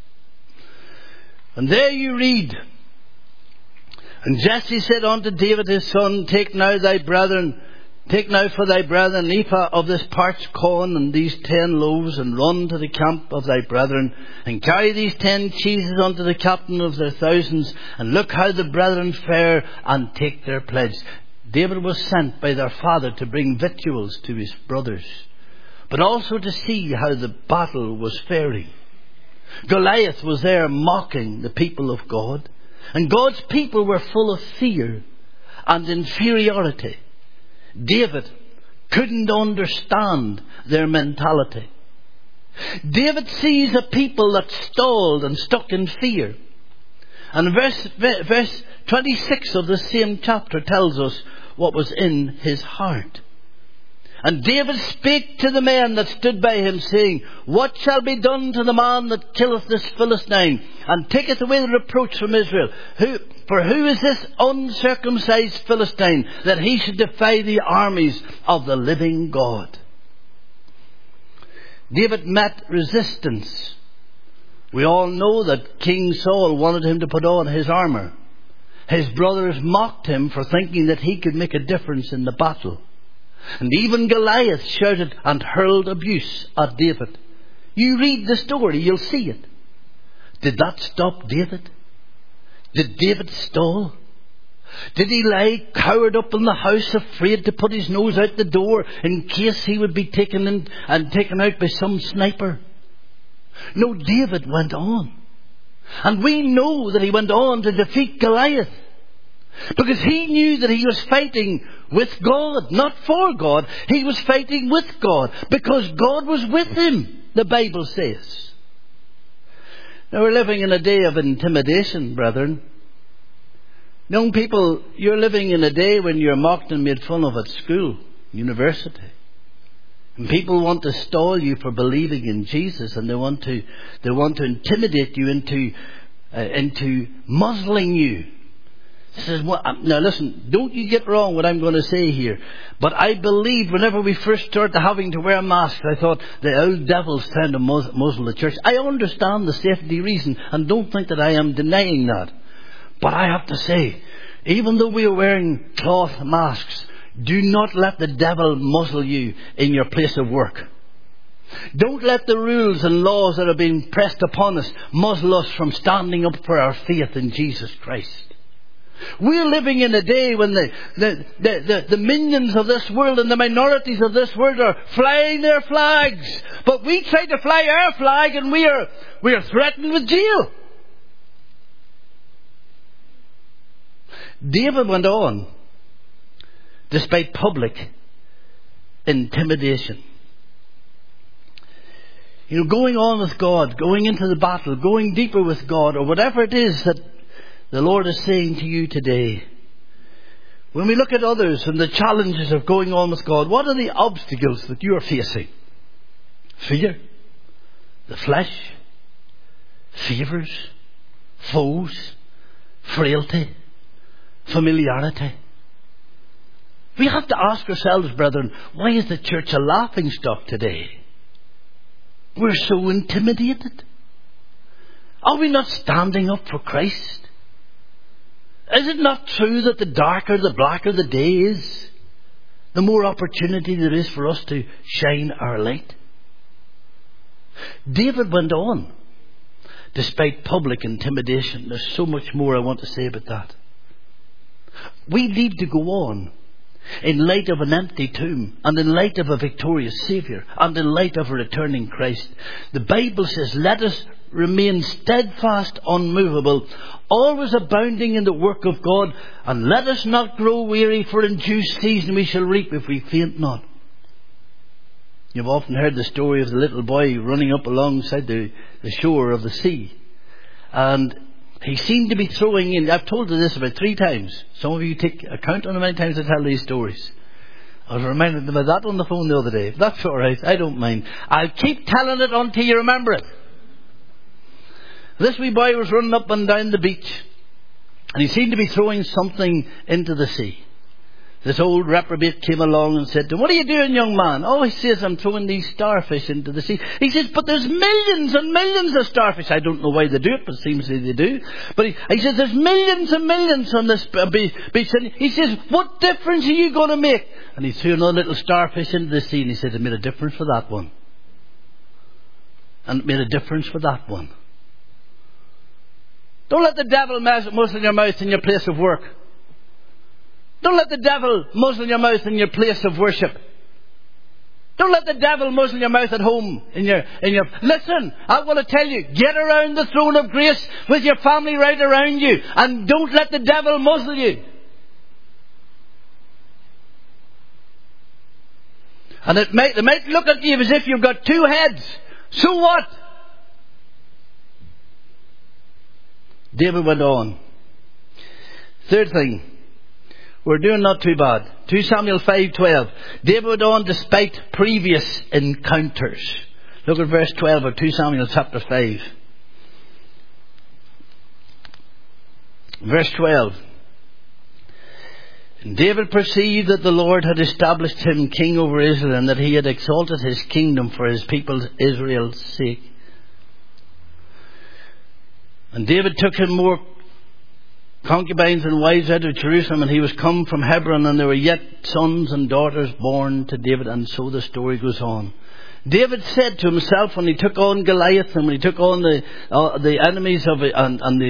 Speaker 2: And there you read, "And Jesse said unto David his son, Take now for thy brethren an ephah of this parched corn and these 10 loaves, and run to the camp of thy brethren, and carry these 10 cheeses unto the captain of their thousands, and look how the brethren fare, and take their pledge." David was sent by their father to bring victuals to his brothers, but also to see how the battle was faring. Goliath was there mocking the people of God. And God's people were full of fear and inferiority. David couldn't understand their mentality. David sees a people that stalled and stuck in fear. And verse 26 of the same chapter tells us what was in his heart. "And David spake to the men that stood by him, saying, What shall be done to the man that killeth this Philistine, and taketh away the reproach from Israel? For who is this uncircumcised Philistine, that he should defy the armies of the living God?" David met resistance. We all know that King Saul wanted him to put on his armour. His brothers mocked him for thinking that he could make a difference in the battle. And even Goliath shouted and hurled abuse at David. You read the story, you'll see it. Did that stop David? Did David stall? Did he lie cowered up in the house, afraid to put his nose out the door in case he would be taken in and taken out by some sniper? No, David went on. And we know that he went on to defeat Goliath, because he knew that he was fighting with God, not for God. He was fighting with God, because God was with him, the Bible says. Now, we're living in a day of intimidation, brethren. Young people, you're living in a day when you're mocked and made fun of at school, university. And people want to stall you for believing in Jesus, and they want to intimidate you into muzzling you. Says, well, now listen, don't you get wrong what I'm going to say here. But I believe whenever we first started having to wear masks, I thought the old devil's trying to muzzle the church. I understand the safety reason, and don't think that I am denying that. But I have to say, even though we are wearing cloth masks, do not let the devil muzzle you in your place of work. Don't let the rules and laws that are being pressed upon us muzzle us from standing up for our faith in Jesus Christ. We're living in a day when the minions of this world and the minorities of this world are flying their flags. But we try to fly our flag and we are threatened with jail. David went on, despite public intimidation. Going on with God, going into the battle, going deeper with God, or whatever it is that the Lord is saying to you today. When we look at others and the challenges of going on with God, what are the obstacles that you are facing? Fear, the flesh, favours, foes, frailty, familiarity. We have to ask ourselves, brethren, why is the church a laughing stock today? We're so intimidated. Are we not standing up for Christ? Is it not true that the darker, the blacker the day is, the more opportunity there is for us to shine our light? David went on, despite public intimidation. There's so much more I want to say about that. We need to go on in light of an empty tomb, and in light of a victorious Saviour, and in light of a returning Christ. The Bible says, let us remain steadfast, unmovable, always abounding in the work of God, and let us not grow weary, for in due season we shall reap if we faint not. You've often heard the story of the little boy running up alongside the shore of the sea. And he seemed to be throwing in. I've told you this about 3 times. Some of you take account on how many times I tell these stories. I was reminded them of that on the phone the other day. That's all right. I don't mind. I'll keep telling it until you remember it. This wee boy was running up and down the beach, and he seemed to be throwing something into the sea. This old reprobate came along and said to him, "What are you doing, young man?" "Oh," he says, "I'm throwing these starfish into the sea." He says, "But there's millions and millions of starfish." I don't know why they do it, but it seems that they do. But he says, "There's millions and millions on this beach." And he says, "What difference are you going to make?" And he threw another little starfish into the sea, and he said, "It made a difference for that one. And it made a difference for that one." Don't let the devil muzzle your mouth in your place of work. Don't let the devil muzzle your mouth in your place of worship. Don't let the devil muzzle your mouth at home in your. Listen, I want to tell you, get around the throne of grace with your family right around you, and don't let the devil muzzle you. And they might look at you as if you've got 2 heads. So what? David went on. Third thing. We're doing not too bad. 2 Samuel 5:12. David went on despite previous encounters. Look at verse 12 of 2 Samuel chapter 5. Verse 12. And David perceived that the Lord had established him king over Israel, and that he had exalted his kingdom for his people Israel's sake. And David took him more concubines and wives out of Jerusalem, and he was come from Hebron, and there were yet sons and daughters born to David, and so the story goes on. David said to himself, when he took on Goliath and when he took on the enemies of it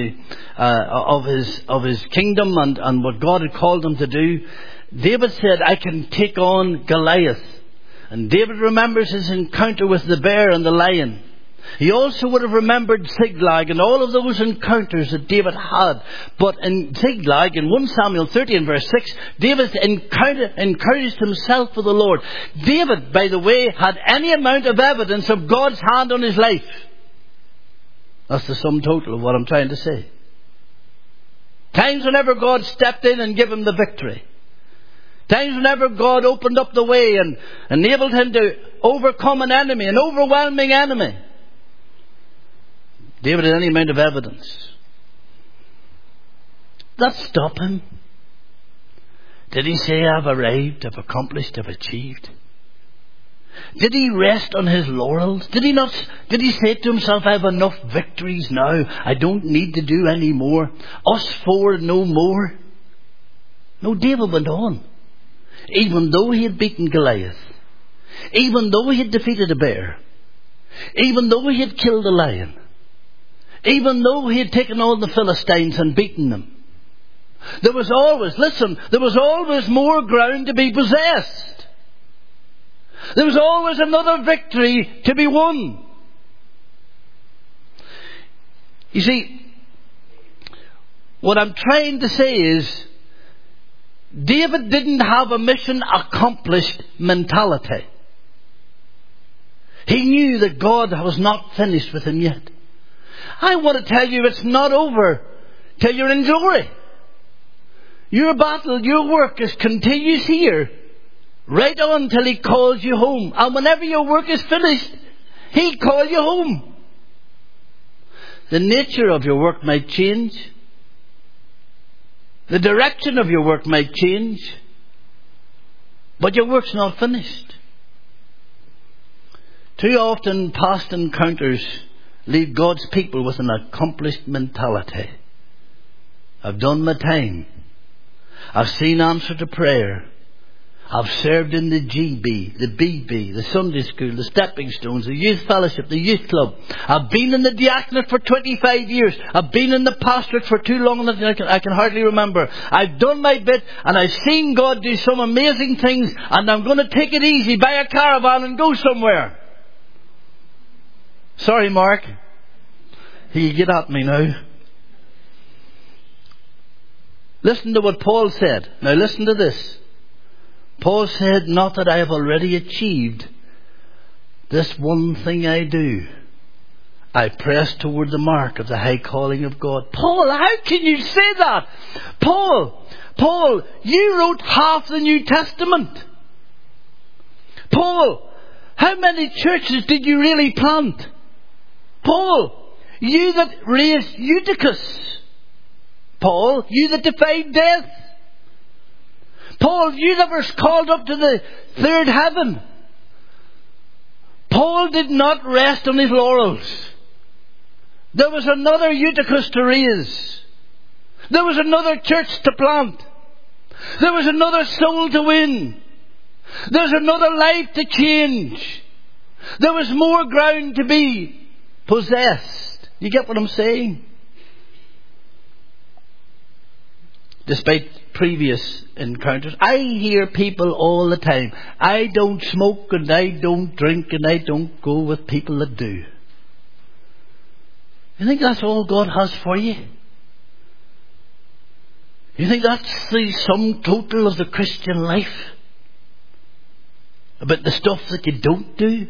Speaker 2: of his kingdom and what God had called him to do, David said, "I can take on Goliath." And David remembers his encounter with the bear and the lion. He also would have remembered Ziklag and all of those encounters that David had. But in Ziklag, in 1 Samuel 30 and verse 6, David encouraged himself for the Lord. David, by the way, had any amount of evidence of God's hand on his life. That's the sum total of what I'm trying to say. Times whenever God stepped in and gave him the victory. Times whenever God opened up the way and enabled him to overcome an enemy, an overwhelming enemy. David had any amount of evidence. Did that stop him? Did he say, "I've arrived, I've accomplished, I've achieved"? Did he rest on his laurels? Did he say to himself, "I have enough victories now, I don't need to do any more. Us 4, no more"? No, David went on. Even though he had beaten Goliath, even though he had defeated a bear, even though he had killed a lion, even though he had taken on the Philistines and beaten them, There was always more ground to be possessed. There was always another victory to be won. You see, what I'm trying to say is, David didn't have a mission accomplished mentality. He knew that God was not finished with him yet. I want to tell you, it's not over till you're in glory. Your battle, your work continues here, right on till He calls you home. And whenever your work is finished, He'll call you home. The nature of your work might change. The direction of your work might change. But your work's not finished. Too often past encounters leave God's people with an accomplished mentality. I've done my time. I've seen answer to prayer. I've served in the GB, the BB, the Sunday school, the Stepping Stones, the Youth Fellowship, the Youth Club. I've been in the diaconate for 25 years. I've been in the pastorate for too long that I can hardly remember. I've done my bit and I've seen God do some amazing things, and I'm going to take it easy, buy a caravan and go somewhere. Sorry, Mark. You get at me now. Listen to what Paul said. Now listen to this. Paul said, not that I have already achieved this one thing I do. I press toward the mark of the high calling of God. Paul, how can you say that? Paul, you wrote half the New Testament. Paul, how many churches did you really plant? Paul, you that raised Eutychus. Paul, you that defied death. Paul, you that were called up to the third heaven. Paul did not rest on his laurels. There was another Eutychus to raise. There was another church to plant. There was another soul to win. There's another life to change. There was more ground to be possessed. You get what I'm saying? Despite previous encounters, I hear people all the time, I don't smoke and I don't drink and I don't go with people that do. You think that's all God has for you? You think that's the sum total of the Christian life? About the stuff that you don't do?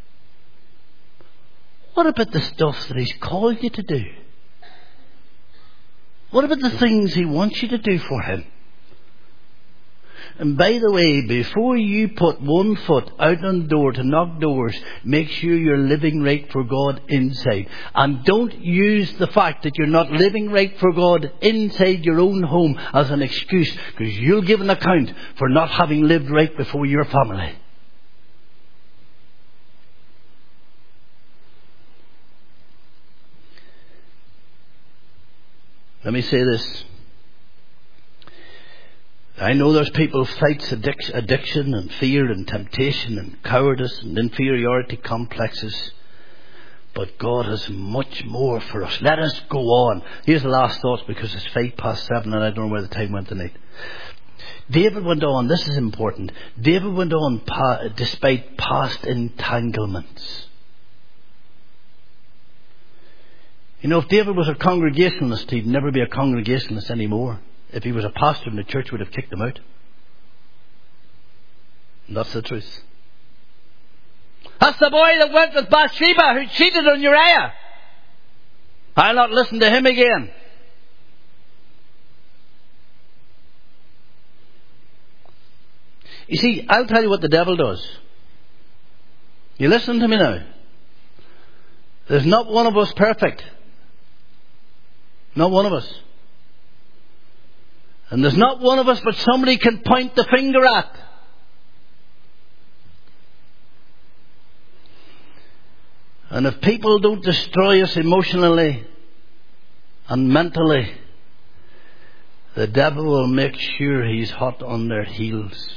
Speaker 2: What about the stuff that He's called you to do? What about the things He wants you to do for Him? And by the way, before you put one foot out on the door to knock doors, make sure you're living right for God inside. And don't use the fact that you're not living right for God inside your own home as an excuse, because you'll give an account for not having lived right before your family. Let me say this. I know there's people who fight addiction and fear and temptation and cowardice and inferiority complexes. But God has much more for us. Let us go on. Here's the last thoughts, because it's 7:05 and I don't know where the time went tonight. David went on. This is important. David went on despite past entanglements. You know, if David was a congregationalist, he'd never be a congregationalist anymore. If he was a pastor in the church, would have kicked him out. And that's the truth. That's the boy that went with Bathsheba, who cheated on Uriah. I'll not listen to him again. You see, I'll tell you what the devil does. You listen to me now. There's not one of us perfect. Not one of us. And there's not one of us but somebody can point the finger at. And if people don't destroy us emotionally and mentally, the devil will make sure he's hot on their heels.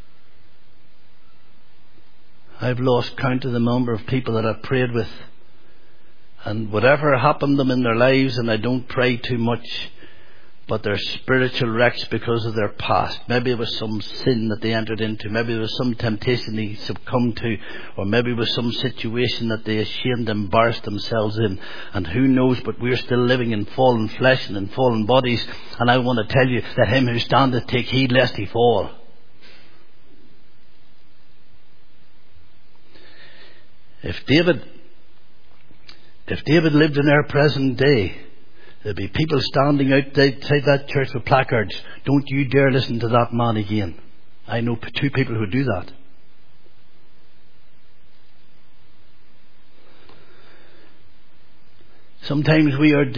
Speaker 2: I've lost count of the number of people that I've prayed with, and whatever happened to them in their lives, and I don't pray too much, but they're spiritual wrecks because of their past. Maybe it was some sin that they entered into. Maybe it was some temptation they succumbed to. Or maybe it was some situation that they ashamed, embarrassed themselves in. And who knows, but we're still living in fallen flesh and in fallen bodies. And I want to tell you that him who standeth take heed lest he fall. If David lived in our present day, there'd be people standing outside that church with placards. Don't you dare listen to that man again. I know 2 people who do that. Sometimes we are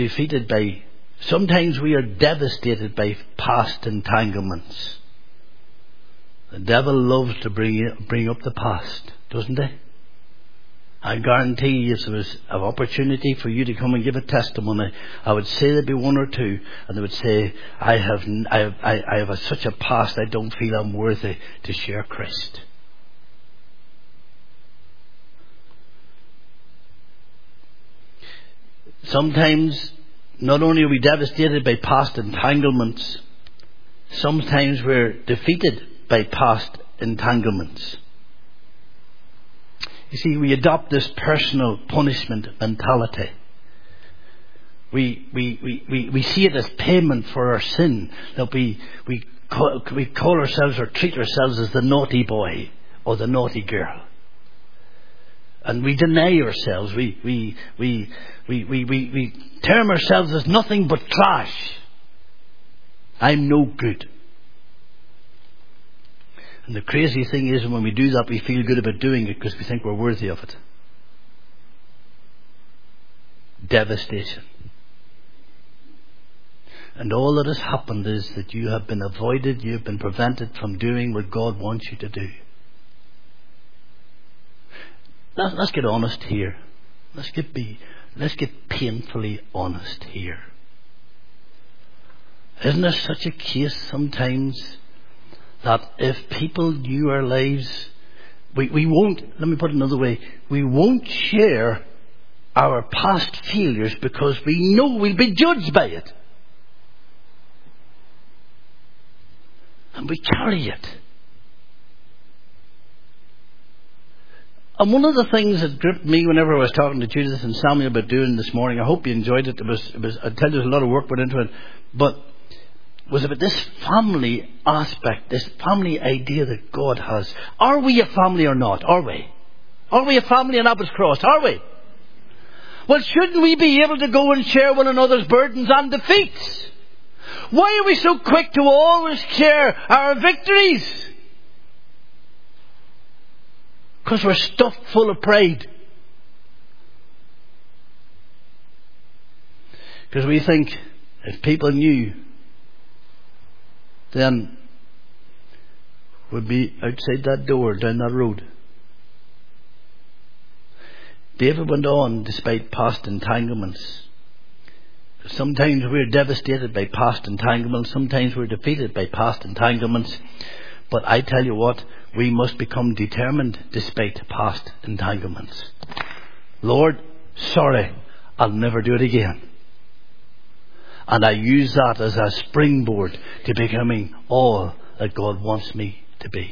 Speaker 2: devastated by past entanglements. The devil loves to bring up the past, doesn't he? I guarantee you, if there was an opportunity for you to come and give a testimony, I would say there'd be 1 or 2, and they would say, I have such a past, I don't feel I'm worthy to share Christ. Sometimes, not only are we devastated by past entanglements, sometimes we're defeated by past entanglements. You see, we adopt this personal punishment mentality. We see it as payment for our sin. That we call ourselves or treat ourselves as the naughty boy or the naughty girl. And we deny ourselves. We term ourselves as nothing but trash. I'm no good. And the crazy thing is, when we do that, we feel good about doing it because we think we're worthy of it. Devastation. And all that has happened is that you have been avoided, you have been prevented from doing what God wants you to do. Let's get honest here. Let's get painfully honest here. Isn't there such a case sometimes that if people knew our lives, we won't, let me put it another way, we won't share our past failures because we know we'll be judged by it. And we carry it. And one of the things that gripped me whenever I was talking to Judith and Samuel about doing this morning, I hope you enjoyed it. It was I tell you, there's a lot of work put into it, but was about this family aspect, this family idea that God has. Are we a family or not? Are we? Are we a family in Abbott's Cross? Are we? Well, shouldn't we be able to go and share one another's burdens and defeats? Why are we so quick to always share our victories? Because we're stuffed full of pride. Because we think if people knew, then we'd be outside that door, down that road. David went on despite past entanglements. Sometimes we're devastated by past entanglements. Sometimes we're defeated by past entanglements. But I tell you what, we must become determined despite past entanglements. Lord, sorry, I'll never do it again. And I use that as a springboard to becoming all that God wants me to be.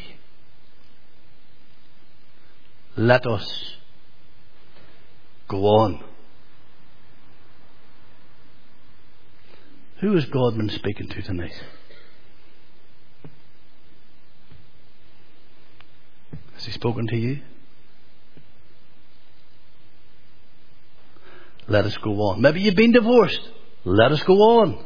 Speaker 2: Let us go on. Who has God been speaking to tonight? Has He spoken to you? Let us go on. Maybe you've been divorced. Let us go on.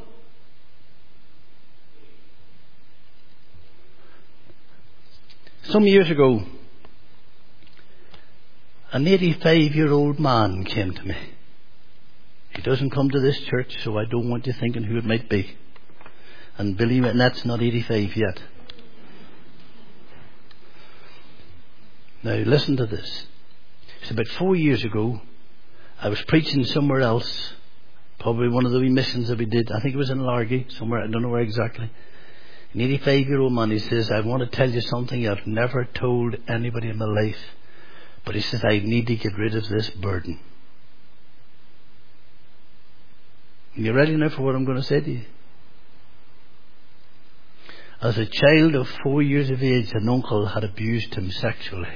Speaker 2: Some years ago, an 85-year-old man came to me. He doesn't come to this church, so I don't want you thinking who it might be. And believe me, that's not 85 yet. Now listen to this. It's about 4 years ago. I was preaching somewhere else. Probably one of the wee missions that we did. I think it was in Largy, somewhere. I don't know where exactly. An 85-year-old man, he says, I want to tell you something I've never told anybody in my life. But he says, I need to get rid of this burden. You ready now for what I'm going to say to you? As a child of 4 years of age, an uncle had abused him sexually.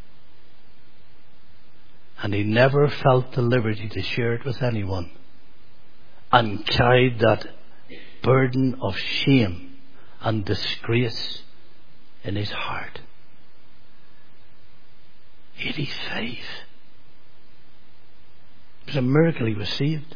Speaker 2: And he never felt the liberty to share it with anyone, and carried that burden of shame and disgrace in his heart. 85. It was a miracle he was saved.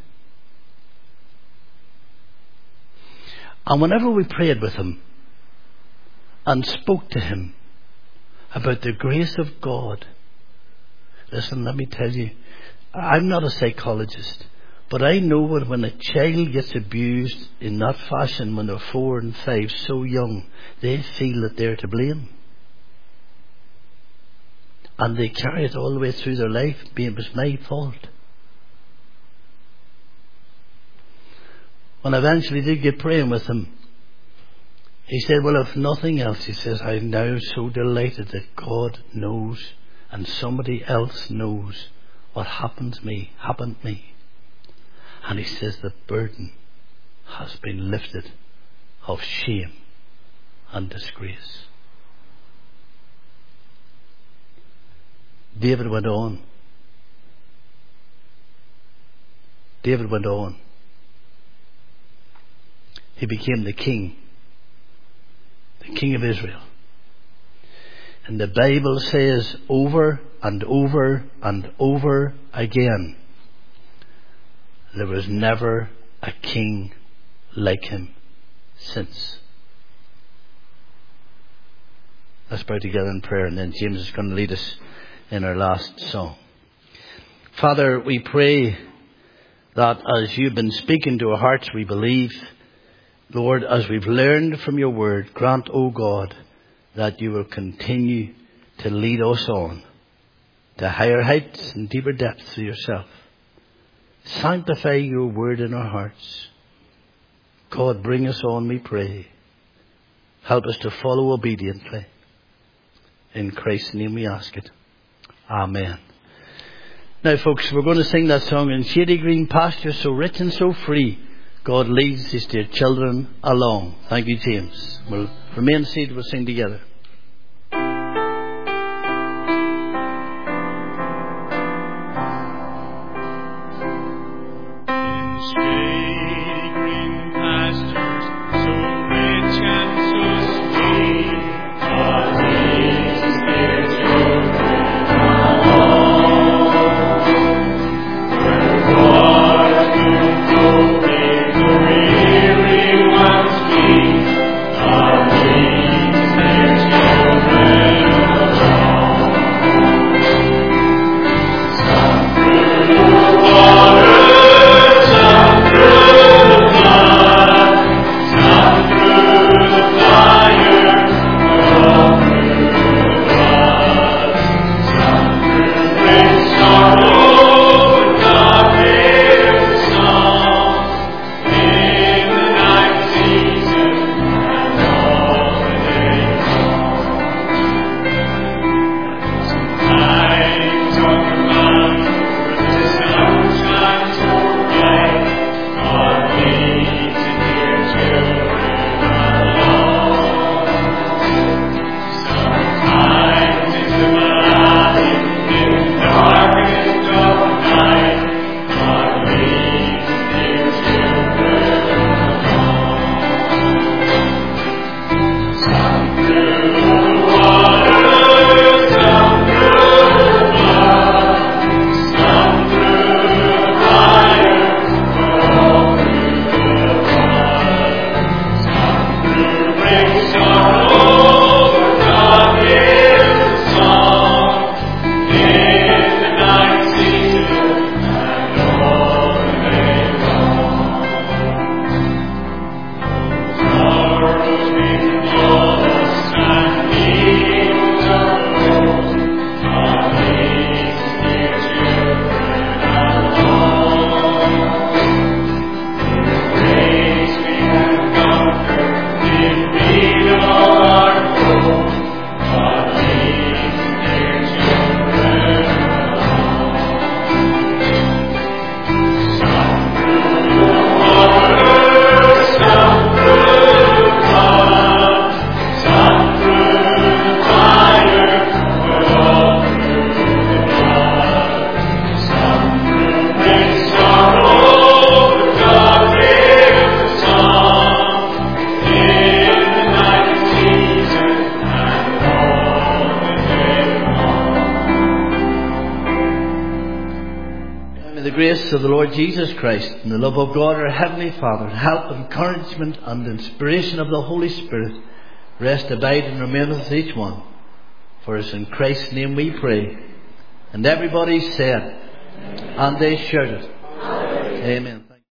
Speaker 2: And whenever we prayed with him and spoke to him about the grace of God, listen, let me tell you, I'm not a psychologist, but I know that when a child gets abused in that fashion when they're 4 and 5, so young, they feel that they're to blame. And they carry it all the way through their life, being it was my fault. When I eventually did get praying with him, he said, well, if nothing else, he says, I'm now so delighted that God knows and somebody else knows what happened to me. And he says the burden has been lifted of shame and disgrace. David went on. He became the king of Israel. And the Bible says over and over and over again, there was never a king like him since. Let's bow together in prayer, and then James is going to lead us in our last song. Father, we pray that as you've been speaking to our hearts, we believe, Lord, as we've learned from your word, grant, O God, that you will continue to lead us on to higher heights and deeper depths of yourself. Sanctify your word in our hearts. God, bring us on, we pray. Help us to follow obediently. In Christ's name we ask it. Amen. Now, folks, we're going to sing that song, In Shady Green Pastures, So Rich and So Free, God leads his dear children along. Thank you, James. We'll remain seated, we'll sing together.
Speaker 4: Weary ones be, our
Speaker 2: grace of the Lord Jesus Christ, and the love of God our Heavenly Father, and help, encouragement and inspiration of the Holy Spirit rest, abide and remain with each one. For it's in Christ's name we pray. And everybody said, and they shouted, Amen.